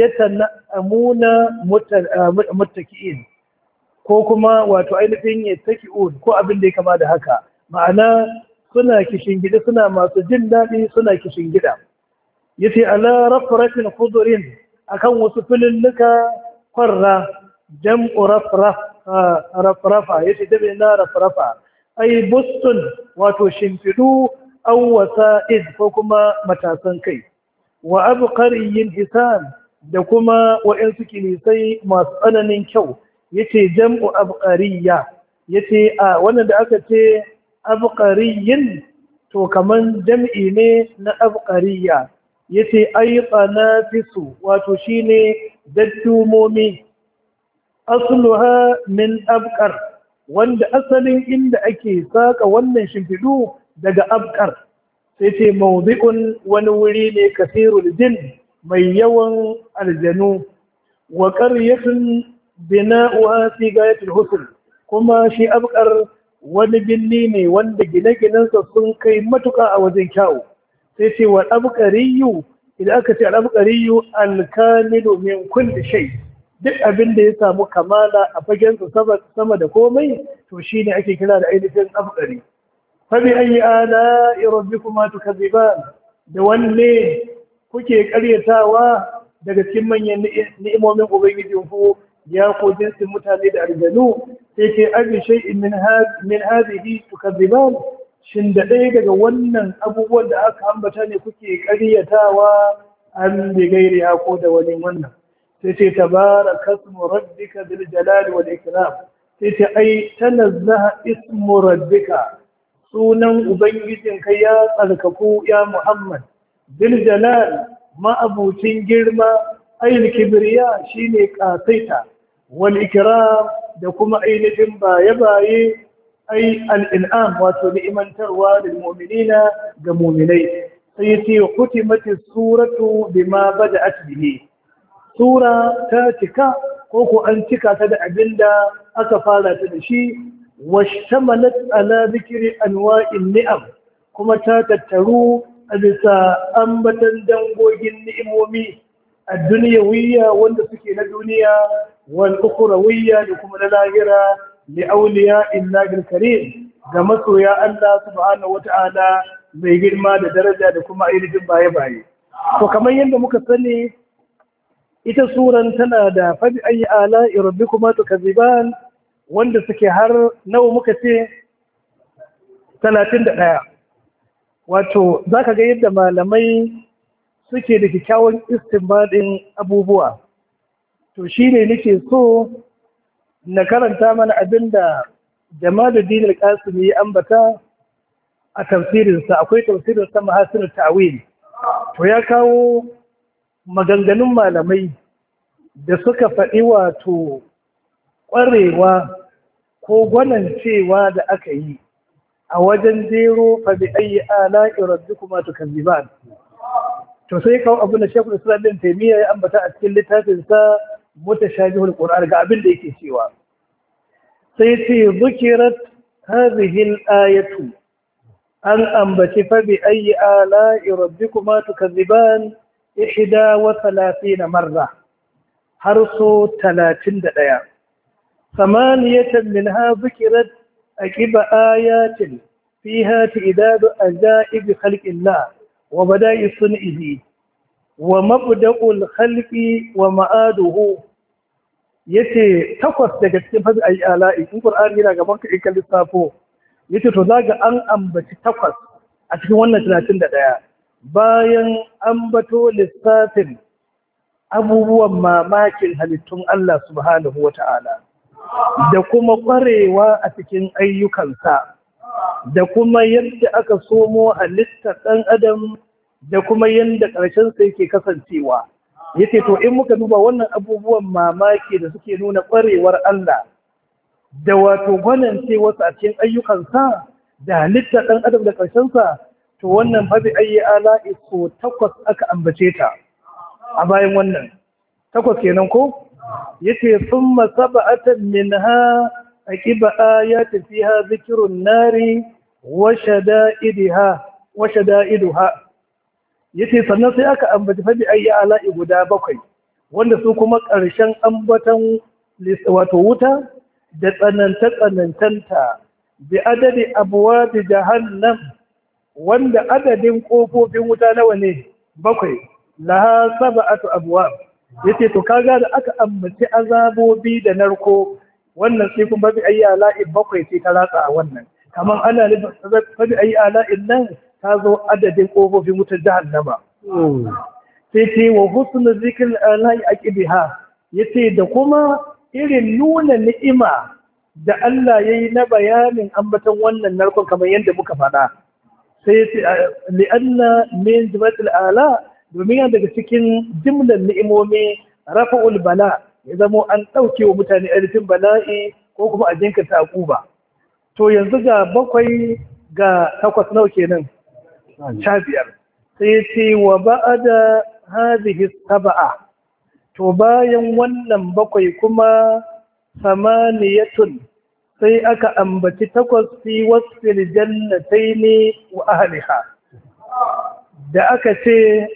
yatanamuna muttaki'in ko kuma wato ainihin yattaki'un ko abin da ya kama da haka ma'ana suna kishingida suna masu jin daɗi suna kishingida yace ala rafratin khudurin akan wasu fililluka farra jam'u rafraf rafrafa yace dabe na rafrafa ai bustun wato shimfidu aw wasa'id ko kuma matasan kai wa abqariyin hisan da kuma wa'ansu kilisai masu tsananin kyau yace jam'u abqariya yace a wannan da aka ce abqariyin to kaman jam'i ne na abqariya yace ay qanafisu wato shine daddumomi asluha min abqar wanda asalin inda ake saka wannan shimfidu daga abqar sai ce mawdi'un wani wuri ne kasirul jin mai yawan aljanu wa qaryatun bina'uha fi gayatil husn kuma shi abqar wani binni ne wanda gine-ginensa sun kai matuka a wajen kyawu sai ce wa abqariyu idan aka ce al-abqariyu al-kamilu min kulli shay duk abin da ya samu kamala a fagen sama da komai to shine ake kira da ainihin abqari fabi ayi ala rabbikuma tukazziban da wanne kuke karyatawa daga cikin manyan ni'imomin ubangijin ku ya ku jinsin mutane da aljanu sai ce abi shay'in min min hadhihi tukazziban shin da ɗaya daga wannan abubuwan da aka ambata ne kuke karyatawa an bi gairi ko da wani wannan sai ce tabaraka ismu rabbika bil jalali wal ikram sai ce ai tanazzaha ismu rabbika sunan ubangijinka ya tsarkaku ya Muhammad bil jalal ma'abucin girma ayil kibriya shine kasaita wal ikram da kuma ainihin baye baye ay al in'am wato ni'imantarwa lil mu'minina ga mu'minai sai yace kutimati suratu bima bada'at bihi sura ta cika ko ko an cika ta da abinda aka fara ta da shi washtamalat ala dhikri anwa'in ni'am kuma ta tattaru a bisa ambatan dangogin ni'imomi ad-dunyawiyya wanda suke na duniya wal ukhrawiyya da kuma na lahira li awliya illahi karim ga masoya Allah subhanahu wata'ala mai girma da daraja da kuma ainihin baye baye to kamar yadda muka sani ita suran tana da fabi ayi ala rabbikuma tukazziban wanda suke har nawa muka ce talatin da ɗaya. Wato zaka ga yadda malamai suke da kyakkyawan istinbadin abubuwa to shine nake so na karanta mana abinda Jamaluddin Al-Qasimi ya ambata a tafsirinsa akwai tafsirinsa Mahasin Ta'wil to ya kawo maganganun malamai da suka faɗi wato ƙwarewa ko gwanancewa da aka yi a wajen jero fa bi ayi ala'i rabbikuma tukazziban to sai kawo abin da Sheikhul Islam Ibn Taymiyyah ya ambata a cikin littafin sa Mutashabihul Qur'an ga abin da yake cewa sai ce zikirat hadhihi al-ayatu an ambaci fa bi ayi ala'i rabbikuma tukazziban ihda wa thalathina marra har so talatin da ɗaya. ثمانية منها ذكرت أكب آيات فيها تعداد أجائب خلق الله وبداء صنعه ومبدأ الخلق ومآده yace takwas daga cikin fazi ayi ala'i in Qur'ani yana gaban ka in ka lissafo yace to zaga an ambaci takwas a cikin wannan talatin da ɗaya bayan ambato lissafin abubuwan mamakin halittun Allah subhanahu wata'ala da kuma ƙwarewa a cikin ayyukansa da kuma yadda aka somo halittar ɗan adam da kuma yadda ƙarshensa yake kasancewa yace to in muka duba wannan abubuwan mamaki da suke nuna ƙwarewar Allah da wato gwanance wasu a cikin ayyukansa da halittar ɗan adam da ƙarshensa to wannan fabi ayi ala'i so takwas aka ambace ta a bayan wannan takwas kenan ko yace thumma sab'atan minha aqiba ayatin fiha dhikrun nari wa shada'idiha wa shada'iduha yace sannan sai aka ambaci fa bi ayi ala'i guda bakwai wanda su kuma ƙarshen ambatan wato wuta da tsananta tsanantanta bi adadi abwab jahannam wanda adadin kofofin wuta nawa ne bakwai laha sab'atu abwab yace to kaga da aka ambaci azabobi da narko wannan sai kuma bi ayi ala'i bakwai sai ta ratsa a wannan kaman ana nufin bi ayi ala'in nan ta zo adadin kofofin wutar jahannama sai ce wa husnul zikr ala'i aqibiha yace da kuma irin nuna ni'ima da Allah yayi na bayanin ambaton wannan narkon kamar yadda muka faɗa sai yace li'anna min jibatil ala domin daga cikin jimlar ni'imomi rafa'ul bala ya zamo an ɗauke wa mutane alifin bala'i ko kuma a jinkirta akuba to yanzu ga bakwai ga takwas nawa kenan sha biyar sai ce wa ba'ada hadhihi sab'a to bayan wannan bakwai kuma samaniyatun sai aka ambaci takwas fi wasfil jannataini wa ahliha da aka ce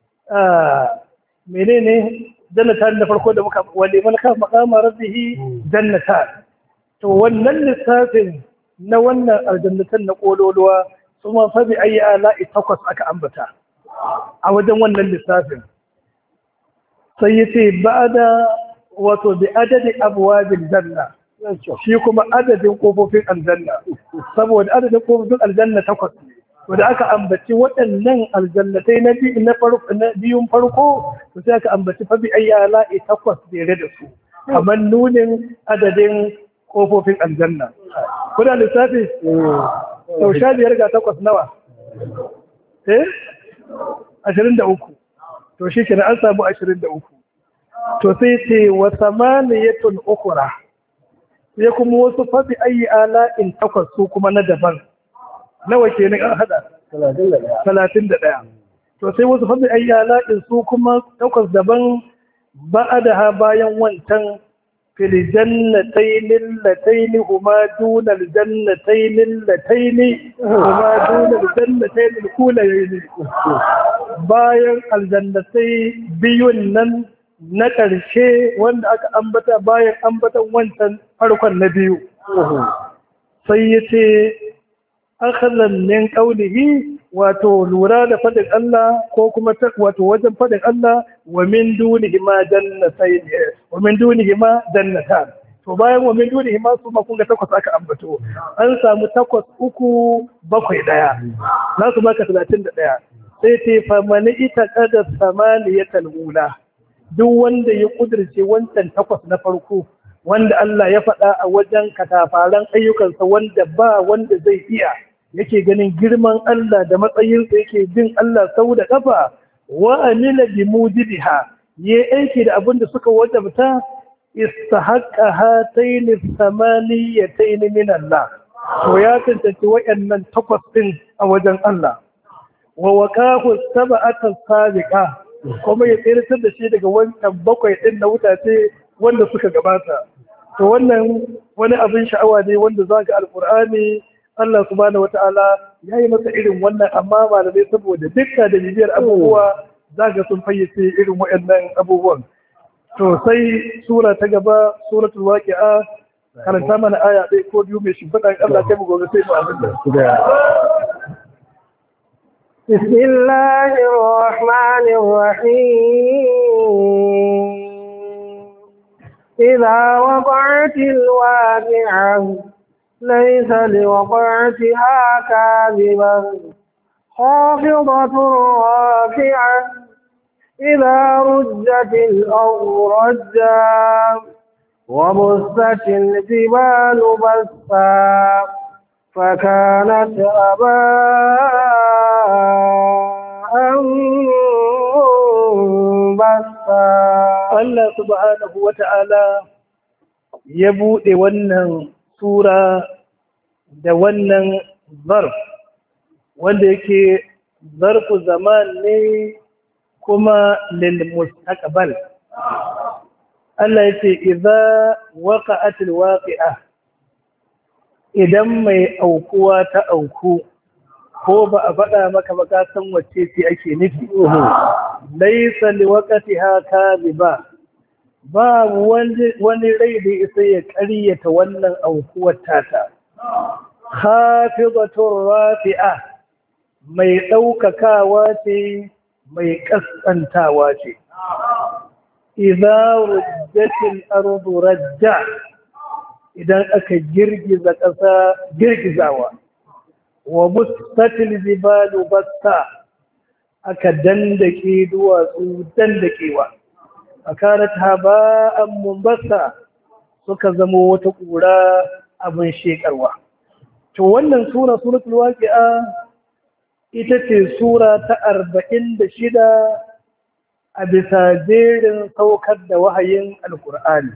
menene jannatan da farko da muka wali malaka maqama rabbihi jannatan to wannan lissafin na wannan aljannatan na kololuwa kuma fa bi ayi ala'i takwas aka ambata a wajen wannan lissafin sai yace ba'da wato bi adadi abwabil janna shi kuma adadin kofofin aljanna saboda adadin kofofin aljanna takwas ne to da aka ambaci waɗannan aljannatai na biyu na farko na biyun farko to sai aka ambaci fa bi ayyala takwas dare da su kamar nunin adadin kofofin aljanna kuna lissafi to sha biyar ga takwas nawa eh ashirin da uku to shi kenan an samu ashirin da uku to sai ce wa samaniyatun ukhra sai kuma wasu fa bi ayyala in takwas su kuma na daban nawa kenan an hada talatin da ɗaya to sai wasu fadi ayyala in su kuma takwas daban ba'adaha bayan wancan fil jannatayn allatayn huma duna al jannatayn allatayn huma duna al jannatayn al kulayn bayan aljannatai biyun nan na ƙarshe wanda aka ambata bayan ambatan wancan farkon na biyu sai ya ce akhalan min qawlihi wato lura da fadin Allah ko kuma wato wajen fadin Allah wa min dunihi ma jannatayn wa min dunihi ma jannatan to bayan wa min dunihi ma su ma kun ga takwas aka ambato an samu takwas uku bakwai daya za su baka talatin da ɗaya sai ce fa man ita qada samaniyatal ula duk wanda ya kudirce wancan takwas na farko wanda Allah ya faɗa a wajen katafaran ayyukansa wanda ba wanda zai iya yake ganin girman Allah da matsayinsa yake bin Allah sau da kafa wa amila bi mujibiha yayi aiki da abin da suka wajabta istahaqqa hatayn thamaniyatayn min Allah to ya tantance wayannan takwas din a wajen Allah wa waqahu sab'ata sabiqa kuma ya tsirtar da shi daga wannan bakwai din na wutace wanda suka gabata to wannan wani abin sha'awa ne wanda zaka alqur'ani Allah subhanahu wataala yayi masa irin wannan amma malamai saboda dukkan da bibiyar abubuwa zaka sun fayyace irin waɗannan abubuwan to sai sura ta gaba suratul waqi'a karanta mana aya ɗaya ko biyu mai shimfiɗa Allah kai mu gobe sai mu abin da بسم الله الرحمن الرحيم إذا وقعت الواقعة ليس لوقعتها كاذبة خافضة رافعة إذا رجت الأرض رجا وبست الجبال بسا فكانت هباء منبثا الله سبحانه وتعالى يبوء wannan sura da wannan zarf wanda yake zarfu zaman ne kuma lil mustaqbal Allah yace idza waqa'atil waqi'ah idan mai aukuwa ta auku ko ba a faɗa maka ba ka san wacce ce ake nufi laysa liwaqtiha kadhiba ba wani rai da isa ya ƙaryata wannan aukuwar tata hafizatur rafi'a mai ɗaukakawa ce mai ƙasƙantawa ce idza rujjatil ardu rajja idan aka girgiza ƙasa girgizawa wa bustatil jibalu basta aka dandake duwatsu dandakewa akanat haba'an munbasa suka zama wata ƙura abin shekarwa to wannan sura suratul waqi'a ita ce sura ta arba'in da shida a bisa jerin saukar da wahayin alkur'ani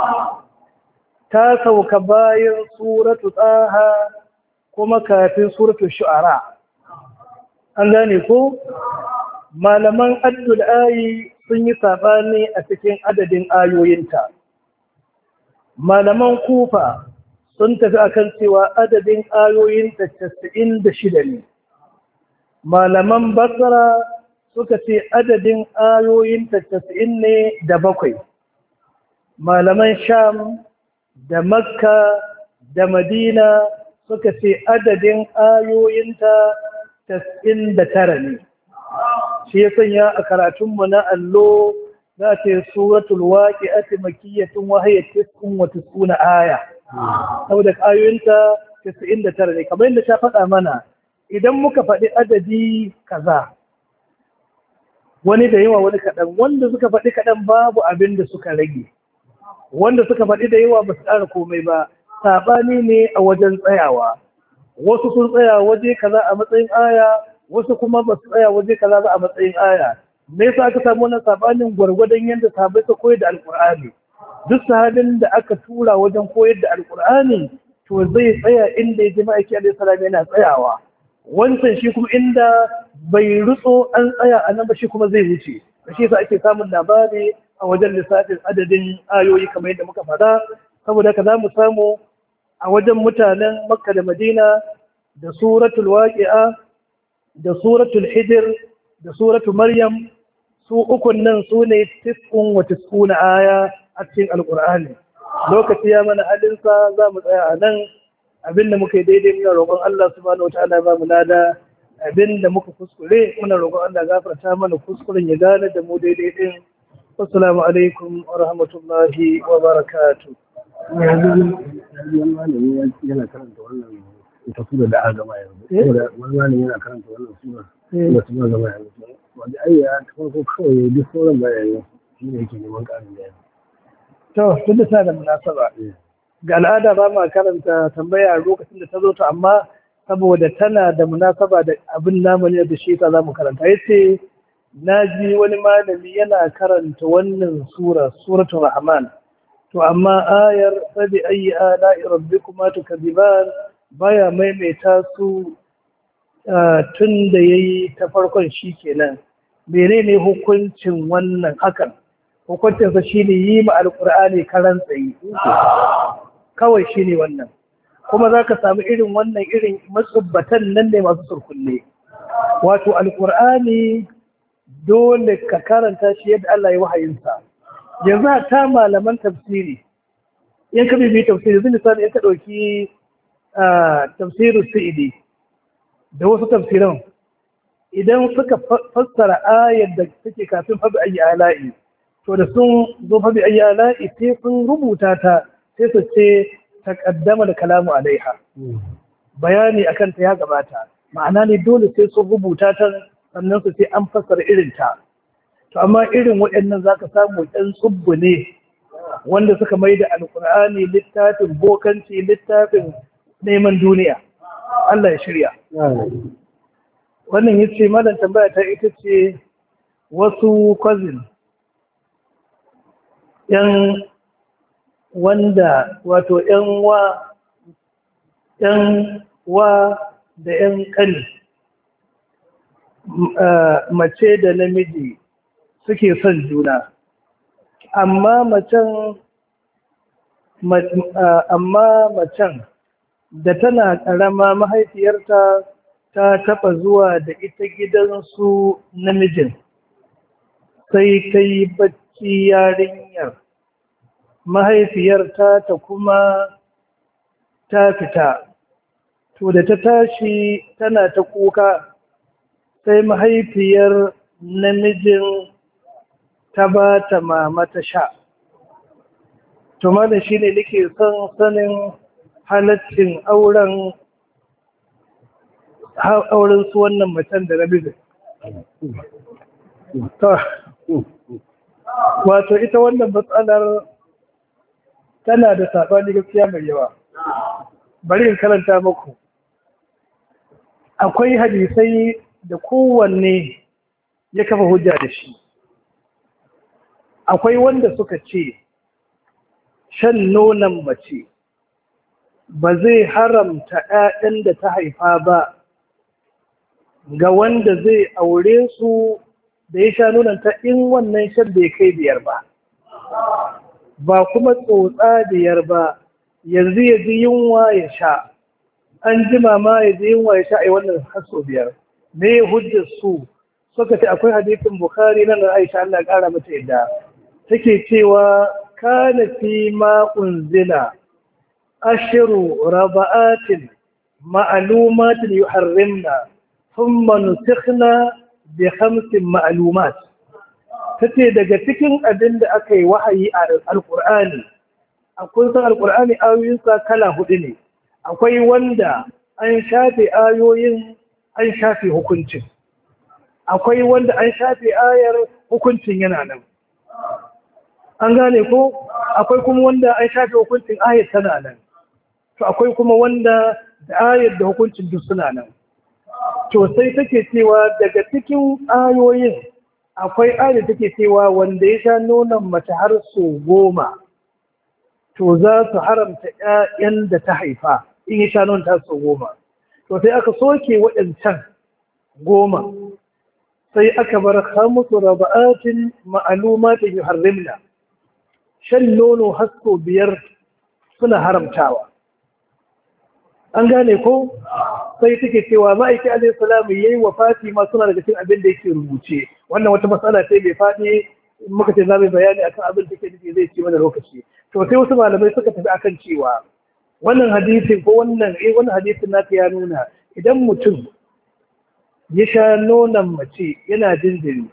ta sauka bayan suratu tsaha kuma kafin suratu shu'ara an gane ko malaman addul ayi sun yi sabani a cikin adadin ayoyinta malaman kufa sun tafi akan cewa adadin ayoyinta casa'in da shida ne malaman basra suka ce adadin ayoyinta casa'in ne da bakwai malaman sham da makka da madina suka ce adadin ayoyinta casa'in da tara ne shi ya sanya a karatunmu na allo za ta yi suratul waqi'ati makiyyatun wa hiya tis'un wa tis'una aya saboda ayoyinta casa'in da tara ne kamar yadda ta faɗa mana idan muka faɗi adadi kaza wani da yawa wani kaɗan wanda suka faɗi kaɗan babu abin da suka rage wanda suka faɗi da yawa ba su ƙara komai ba saɓani ne a wajen tsayawa wasu sun tsaya waje kaza a matsayin aya wasu kuma ba su tsaya waje kaza ba a matsayin aya me yasa aka samu wannan sabanin gwargwadon yadda sahabbai suka koyar da alqur'ani duk sahabin da aka tura wajen koyar da alqur'ani to zai tsaya inda ya ji ma'aiki alaihi salam yana tsayawa wancan shi kuma inda bai rutso an tsaya a nan ba shi kuma zai wuce shi yasa ake samun labari a wajen lissafin adadin ayoyi kamar yadda muka faɗa saboda haka za mu samu a wajen mutanen makka da madina da suratul waqi'a da suratul hijr da suratu maryam su ukun nan su ne tis'un wa tis'una aya a cikin alqur'ani. Lokaci ya mana halinsa za mu tsaya a nan. Abinda muka yi daidai muna roƙon Allah subhanahu wataala ba mu lada, abinda muka kuskure muna roƙon Allah gafarta mana kuskuren ya gane da mu daidai din. Assalamu alaikum wa rahmatullahi wa barakatuh. Wani malami yana karanta wannan ita sura da agama yanzu. Wani malami yana karanta wannan sura da sura gama yanzu. Wanda ai ya farko kawai duk sauran bayanan shi ne yake neman ƙarin bayani. To, tun da da munasaba. Ga al'ada ba ma karanta tambaya lokacin da ta zo ta, amma saboda tana da munasaba da abin namu ne da shi ta za mu karanta. Yace na ji wani malami yana karanta wannan sura, suratul Rahman. To amma ayar sabi ayi ala rabbikuma tukadiban baya maimaita su tun da yayi ta farkon shikenan. Menene hukuncin wannan hakan? Hukuncin sa shine yi ma alqur'ani karan tsayi. Kawai shine wannan. Kuma zaka samu irin wannan irin matsubbatan nan ne masu surkulle. Wato alqur'ani dole ka karanta shi yadda Allah ya wahayinsa. Yanzu ta malaman tafsiri in ka bibi tafsiri zai misali in ka ɗauki tafsirin sa'idi da wasu tafsiran idan suka fassara ayar da take kafin fabi ayi ala'i, to da sun zo fabi ayi ala'i sai sun rubuta ta sai su ce taqaddama da kalamu alaiha, bayani akan ta ya gabata, ma'ana ne dole sai sun rubuta ta sannan su ce an fassara irin ta. To amma irin waɗannan za ka samu ɗan tsubbu ne wanda suka mai da alƙur'ani littafin bokanci, littafin neman duniya. Allah ya shirya. Wannan ya ce malam tambaya ta ita ce wasu cousin ‘yan wanda wato ‘yan wa ‘yan wa da ‘yan ƙani mace da namiji suke son juna, amma macen amma macen da tana ƙarama mahaifiyarta ta taɓa zuwa da ita gidansu namijin, sai ta yi bacci yarinyar, mahaifiyarta ta kuma ta fita, to da ta tashi tana ta kuka sai mahaifiyar namijin ta ba ta mama ta sha. To malam shi ne nake son sanin halaccin auren auren su wannan macen da namijin. Wato ita wannan matsalar tana da saɓani gaskiya mai yawa. Bari in karanta muku. Akwai hadisai da kowanne ya kafa hujja da shi. Akwai wanda suka ce shan nonon mace ba zai haramta ‘ya'yan da ta haifa ba ga wanda zai aure su da ya sha nononta in wannan shan bai kai biyar ba, ba kuma tsotsa biyar ba, yanzu ya ji yunwa ya sha, an jima ma ya ji yunwa ya sha a wannan haso biyar. Me hujjar su? Suka ce akwai hadisin Bukhari nan da Aisha Allah ƙara mata yadda take cewa kana fi ma unzila ashru raba'atin ma'lumatin yuharrimna thumma nusikhna bi khamsin ma'lumat. Tace daga cikin abin da aka yi wahayi a alqur'ani akwai san alqur'ani ayoyinsa kala hudu ne, akwai wanda an shafe ayoyin an shafe hukuncin, akwai wanda an shafe ayar hukuncin yana nan, an gane ko akwai kuma wanda an shafe hukuncin ayar tana nan, to akwai kuma wanda da ayar da hukuncin duk suna nan. To sai take cewa daga cikin ayoyin akwai ayar take cewa wanda ya sha nonon mace har so goma to za su haramta ƴaƴan da ta haifa in ya sha nonon ta so goma. To sai aka soke waɗancan goma sai aka bar khamsu raba'atin ma'lumatin yuharrimna, shan nono hasko biyar suna haramtawa. An gane ko sai take cewa ma'aiki alaihi salamu yayi wafati ma suna daga cikin abin da yake rubuce. Wannan wata matsala ce mai faɗi, muka ce za mu bayani akan abin da take nufi zai ci mana lokaci. To sai wasu malamai suka tafi akan cewa wannan hadisin ko wannan eh wannan hadisin naka ya nuna idan mutum ya sha nonon mace yana jinjiri,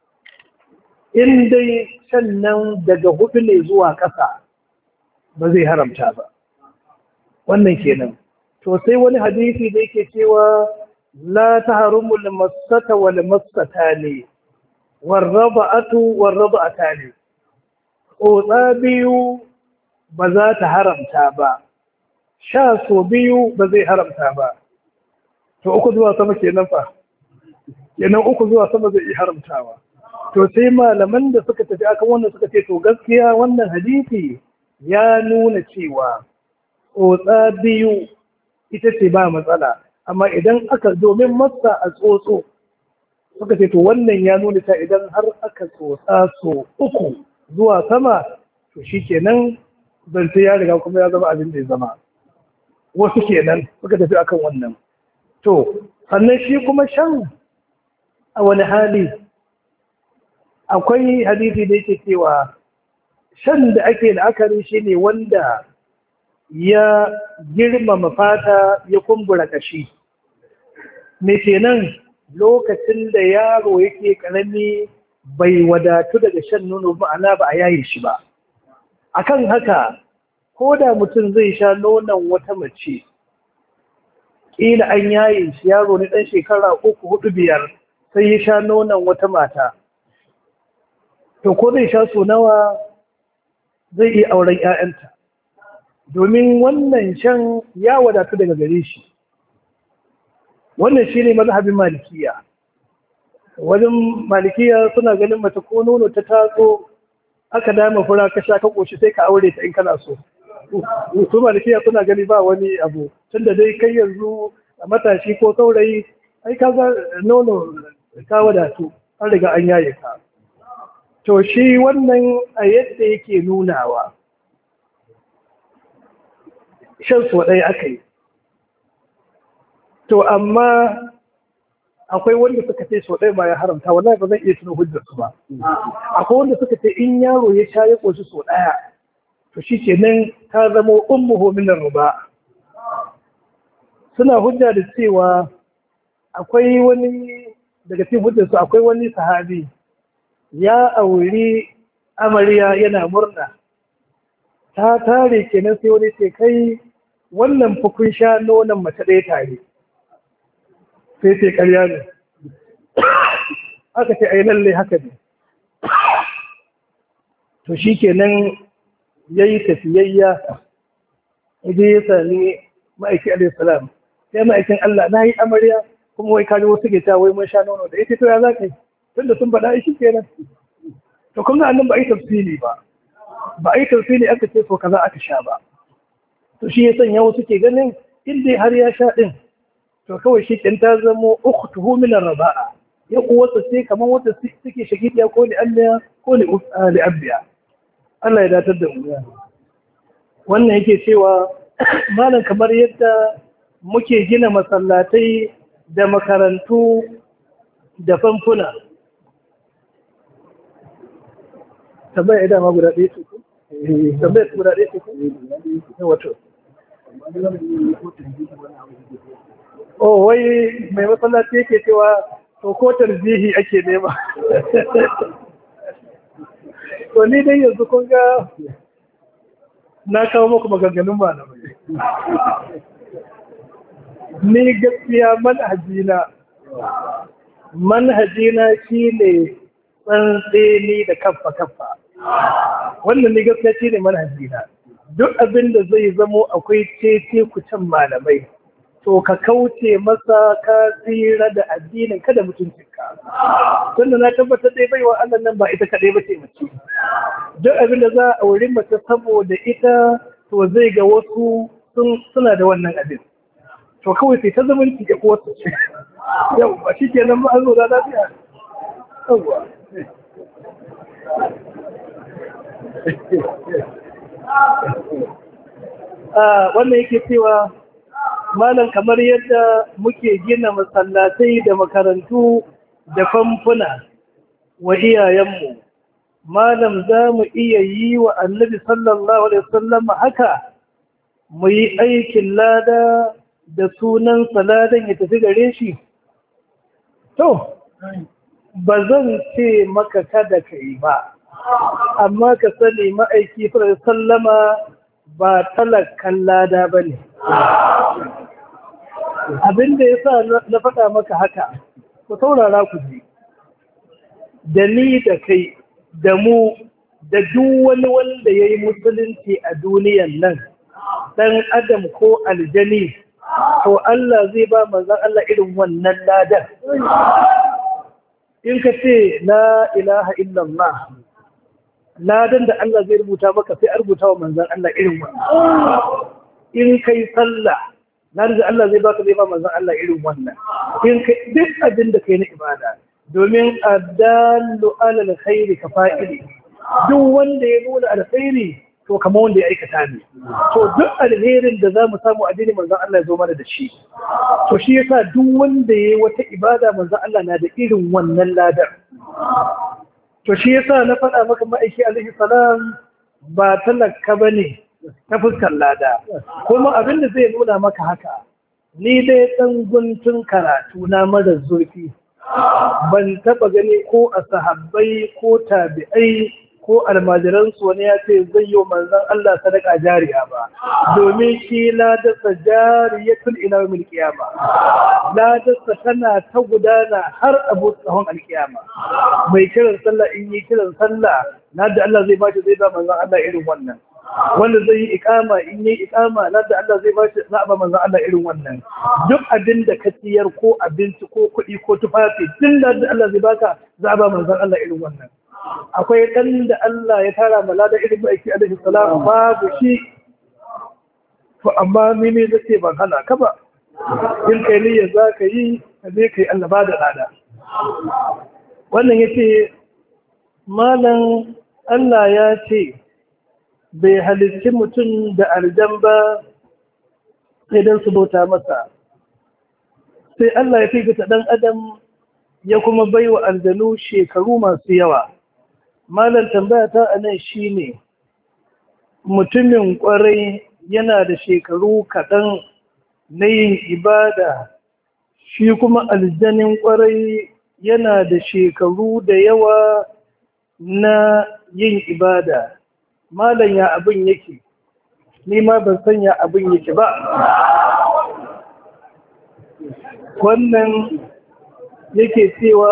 in dai shan nan daga hudu ne zuwa ƙasa ba zai haramta ba. Wannan kenan. To sai wani hadisi da yake cewa la taharumul masata wal masatani warraba'atu warraba'atani. Tsotsa biyu ba za ta haramta ba, sha so biyu ba zai haramta ba. To uku zuwa sama kenan fa, kenan uku zuwa sama zai iya haramtawa. To sai malaman da suka tafi akan wannan suka ce to gaskiya wannan hadisi ya nuna cewa tsotsa biyu ita ce ba matsala, amma idan aka domin masa a tsotso suka ce to wannan ya nuna ta idan har aka tsotsa so uku zuwa sama to shi kenan zance ya riga kuma ya zama abin da ya zama. Wasu kenan suka tafi akan wannan. To sannan shi kuma shan a wani hali, akwai hadisi da yake cewa shan da ake la'akari shi ne wanda ya girmama fata ya kumbura kashi. Me kenan lokacin da yaro yake karami bai wadatu daga shan nono, ma'ana ba a yaye shi ba. Akan haka ko da mutum zai sha nonon wata mace, ƙila an yaye shi yaro ne ɗan shekara uku hudu biyar sai ya sha nonon wata mata, to ko zai sha so nawa zai iya auren 'ya'yanta, domin wannan shan ya wadatu daga gare shi. Wannan shi ne mazhabin malikiya. Wajen malikiya suna ganin mace ko nono ta tatso aka dama fura ka sha ka ƙoshi sai ka aure ta in kana so. Su malikiya suna gani ba wani abu, tunda dai kai yanzu a matashi ko saurayi ai ka ga nono ka wadatu an riga an yaye ka. To shi wannan a yadda yake nunawa shan so ɗaya aka yi. To amma akwai wanda suka ce so ɗaya ba ya haramta, wallahi ba zan iya tuno hujjarsu ba. Akwai wanda suka ce in yaro ya sha ya ƙoshi so ɗaya to shi ke nan ta zama ummuhu minar ruba. Suna hujja da cewa akwai wani daga cikin hujjarsu akwai wani sahabi ya auri amarya yana murna, ta tare kenan sai wani ce kai wannan fukun sha nonon mace ɗaya tare, sai ce ƙarya ne. Aka ce ai lalle haka ne. To shi kenan ya yi tafiyayya idan ya sami ma'aiki alaihissalam, sai ma'aikin Allah na yi amarya kuma wai kaji wasu ke ta wai mun sha nono da ita, to ya za ka yi tun da sun faɗa shi kenan. To kun ga annan ba a yi tafsiri ba, ba a yi tafsiri aka ce so kaza aka sha ba. To shi ya sanya wasu ke ganin inda har ya sha ɗin to kawai shi ɗin ta zamo ukhtuhu min ar-raba'a, ya uwarsa ce kamar wata suke shagidiya ko li Allah ko li abbiya. Allah ya datar da mu. Wannan yake cewa malam kamar yadda muke gina masallatai da makarantu da famfuna. Tambaya idan ma guda ɗaya ce ko? Tambaya guda ɗaya ce ko? Wato. Oh, wai mai masallaci yake cewa to ko tarjihi ake nema. To ni dai yanzu kun ga na kawo muku maganganun malamai. Ni gaskiya manhajina manhajina shine tsantseni da kaffa kaffa. Wannan ni gaskiya shine manhajina. Duk abin da zai zamo akwai cece kucin malamai, to ka kauce masa ka tsira da addinin kada mutuncinka. Tunda na tabbatar dai baiwa Allah nan ba ita kadai ba ce mace. Duk abin da za a auri mace saboda ita to zai ga wasu suna da wannan abin. To kawai sai ta zumunci ga wasu ce. Yau ba shi kenan ba an zo da lafiya. Yawwa. Wannan yake cewa malam kamar yadda muke gina masallatai da makarantu da famfuna wa iyayenmu, malam za mu iya yi wa annabi sallallahu alaihi wasallam haka, mu yi aikin lada da sunan saladan ya tafi gare shi? To, ba zan ce maka kada ka yi ba, amma ka sani ma'aiki sallama ba talakan lada ba ne. Abinda ya sa na faɗa maka haka, ku saurara ku ji, da ni da kai da mu da duk wani wanda ya yi musulunci a duniyan nan, ɗan adam ko aljani, to Allah zai ba manzan Allah irin wannan ladan. In ka ce la ilaha illallah, ladan da Allah zai rubuta maka sai a rubuta wa manzan Allah irin wannan. In kai sallah, ladan da Allah zai baka zai ba manzan Allah irin wannan. In kai duk abin da kai na ibada, domin addallu alal khairi ka fa'ili, duk wanda ya nuna alkhairi to kamar wanda ya aikata ne. To duk alherin da za mu samu addini manzan Allah ya zo mana da shi. To shi yasa duk wanda ya yi wata ibada manzan Allah na da irin wannan ladar. To shi yasa na faɗa maka ma'aiki alaihi salam ba talaka ba ne ta fuskar lada. Kuma abin da zai nuna maka haka, ni dai ɗan guntun karatu na mara zurfi, ban taɓa gani ko a sahabbai ko tabi'ai ko almajiransu wani ya ce zai yi manzan Allah sadaka jariya ba, domin shi ladarsa jariyatun ila yawmil qiyama, ladarsa tana ta gudana har abu tsawon alkiyama. Mai kiran sallah in yi kiran sallah, na da Allah zai bashi zai ba manzan Allah irin wannan. Wanda zai yi ikama in yi ikama, na da Allah zai bashi za a ba manzan Allah irin wannan. Duk abin da ka ciyar ko abinci ko kuɗi ko tufafi, duk da Allah zai baka za a ba manzan Allah irin wannan. Akwai ɗan da Allah ya tara mala da irin ma'aiki alaihi salam babu shi, to amma mini zai ce ban hana ka ba, in kai niyyar za ka yi ka je ka yi Allah ba da lada. Wannan ya ce, malam Allah ya ce bai halitti mutum da aljan ba sai don su bauta masa, sai Allah ya fifita ɗan adam ya kuma bai wa aljanu shekaru masu yawa. Malam tambaya ta a nan shi ne, mutumin ƙwarai yana da shekaru kaɗan na yin ibada, shi kuma aljanin ƙwarai yana da shekaru da yawa na yin ibada. Malam ya abin yake, ni ma ban san ya abin yake ba. Wannan yake cewa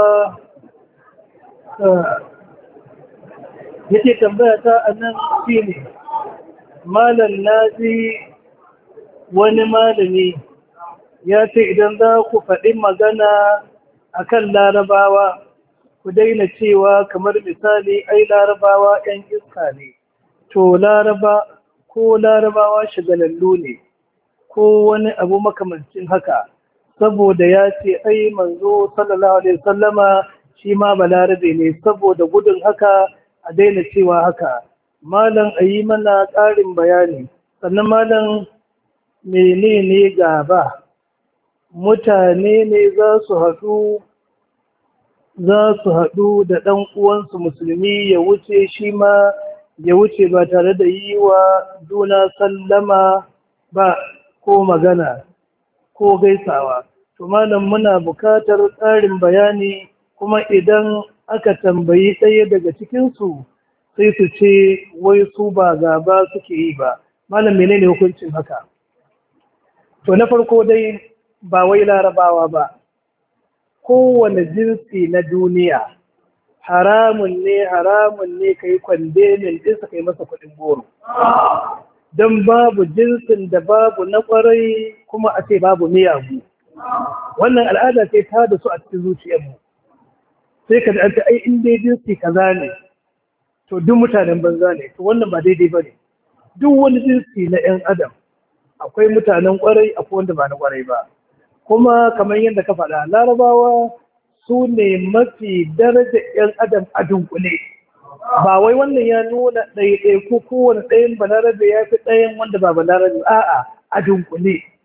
yake tambaya ta a nan shi ne, malam na ji wani malami ya ce idan za ku faɗi magana a kan larabawa, ku daina cewa kamar misali ai larabawa 'yan iska ne, to laraba ko larabawa shagalallu ne ko wani abu makamancin haka, saboda ya ce ai manzo sallallahu alaihi wasallama shi ma balarabe ne, saboda gudun haka a daina cewa haka. Malam a yi mana ƙarin bayani. Sannan malam, menene gaba? Mutane ne za su haɗu za su haɗu da ɗan uwansu musulmi ya wuce shi ma ya wuce ba tare da yi wa juna sallama ba ko magana ko gaisawa. To malam, muna buƙatar ƙarin bayani, kuma idan aka tambayi ɗaya daga cikinsu sai su ce wai su ba gaba suke yi ba. Malam, menene hukuncin haka? To na farko dai ba wai larabawa ba, kowane jinsi na duniya haramun ne haramun ne ka yi kwandemin ɗinsa ka yi masa kuɗin goro, don babu jinsin da babu na ƙwarai kuma a ce babu miyagu. Wannan al'ada ce ta da su a cikin zuciyarmu, sai ka da ai in dai jinsi kaza ne to duk mutanen banza ne, to wannan ba daidai ba ne. Duk wani jinsi na 'yan adam akwai mutanen ƙwarai akwai wanda ba na ƙwarai ba. Kuma kamar yadda ka faɗa, larabawa su ne mafi daraja 'yan adam a dunkule, ba wai wannan ya nuna ɗaiɗai ko kowane ɗayan balarabe ya fi ɗayan wanda ba balarabe, a'a a dunkule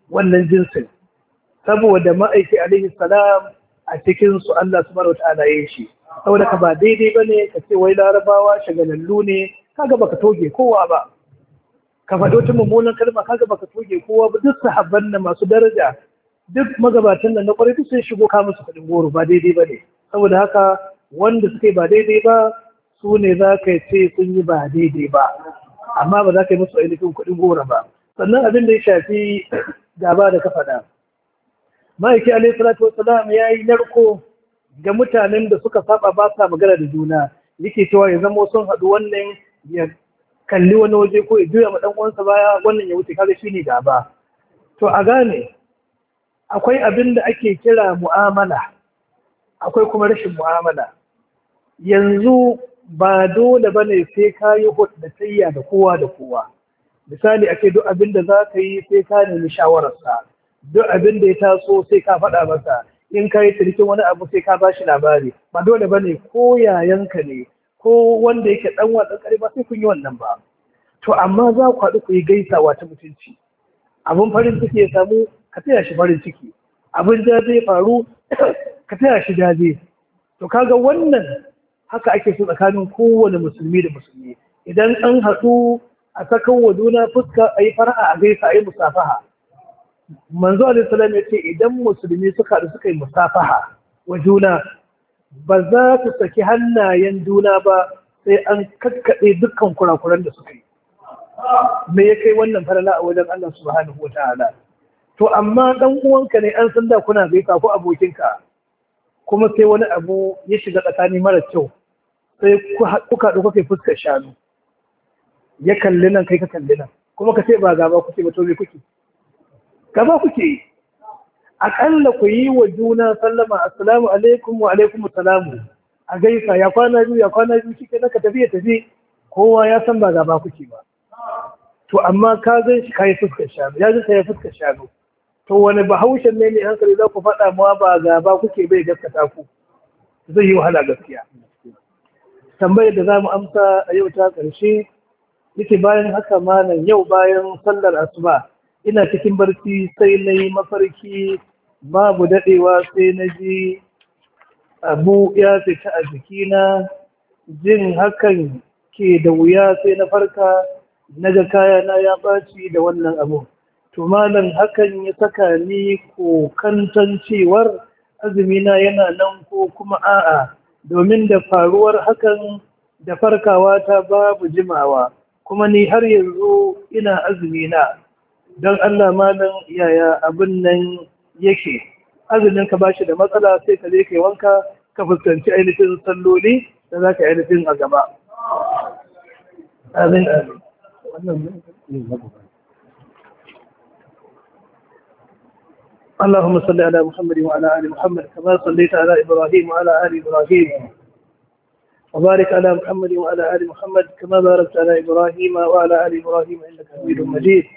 wannan jinsin saboda ma'aiki alaihi salam a cikin su Allah subhanahu wataala ya shi saboda ka ba daidai bane ka ce wai larabawa shagalallu ne kaga baka toge kowa ba ka faɗo ta mummunan kalma kaga baka toge kowa ba duk sahabban nan masu daraja duk magabatan nan na kwarai duk sun shigo ka musu kuɗin goro ba daidai bane saboda haka wanda suke ba daidai ba su ne za ka ce sun yi ba daidai ba amma ba za ka yi musu ainihin kuɗin goro ba sannan abin da ya shafi gaba da ka faɗa ma'aiki alaihi salatu wassalam ya yi narko ga mutanen da suka saba ba sa magana da juna yake cewa ya zama sun haɗu wannan ya kalli wani waje ko ya juya ma ɗan uwansa baya wannan ya wuce kaga shine gaba to a gane akwai abin da ake kira mu'amala akwai kuma rashin mu'amala yanzu ba dole bane sai ka yi hudatayya da kowa da kowa misali ake duk abin da za ka yi sai ka nemi shawararsa duk abin da ya taso sai ka faɗa masa in ka yi tsirkin wani abu sai ka ba shi labari ba dole ba ne ko yayanka ne ko wanda yake ɗan wa ɗan ba sai kun yi wannan ba to amma za ku haɗu ku yi gaisawa ta mutunci abin farin ciki ya samu ka taya shi farin ciki abin jaje ya faru ka taya shi jaje to kaga wannan haka ake so tsakanin kowane musulmi da musulmi idan an haɗu a sakan wa juna fuska a yi fara'a a gaisa a yi musafaha manzo alaihi salam ya ce idan musulmi suka haɗu suka yi musafaha wa juna ba za su saki hannayen juna ba sai an kakkaɗe dukkan kurakuran da suka yi me ya kai wannan farala a wajen Allah subhanahu wa ta'ala to amma dan uwanka ne an san da kuna gaisa ko abokinka kuma sai wani abu ya shiga tsakani mara kyau sai kuka haɗu kuka yi fuskar shanu ya kalli nan kai ka kalli nan kuma ka ce ba gaba kuke ba to me kuke gaba kuke yi aƙalla ku yi wa juna sallama assalamu alaikum wa alaikum assalamu a gaisa ya kwana biyu ya kwana biyu kike naka tafi ya tafi kowa ya san ba gaba kuke ba to amma ka gan shi kai fuskar shanu ya ji sai fuskar shanu to wani bahaushen ne mai hankali za ku faɗa mawa ba gaba kuke bai gaskata ku zai yi wahala gaskiya tambayar da za mu amsa a yau ta ƙarshe yake bayan haka malam yau bayan sallar asuba ina cikin barci sai na yi mafarki babu daɗewa sai na ji abu ya fita a jikina jin hakan ke da wuya sai na farka na ga kayana ya ɓaci da wannan abu to malam hakan ya saka ni kokantan cewar azumina yana nan ko kuma a'a domin da faruwar hakan da farkawa ta babu jimawa kuma ni har yanzu ina azumina don Allah malam yaya abin nan yake azumin ka bashi da matsala sai ka je kai wanka ka fuskanci ainihin salloli da za ka ainihin a gaba amin amin اللهم صل على محمد وعلى آل محمد كما صليت على إبراهيم وعلى آل إبراهيم وبارك على محمد وعلى آل محمد كما باركت على إبراهيم وعلى آل إبراهيم إنك حميد مجيد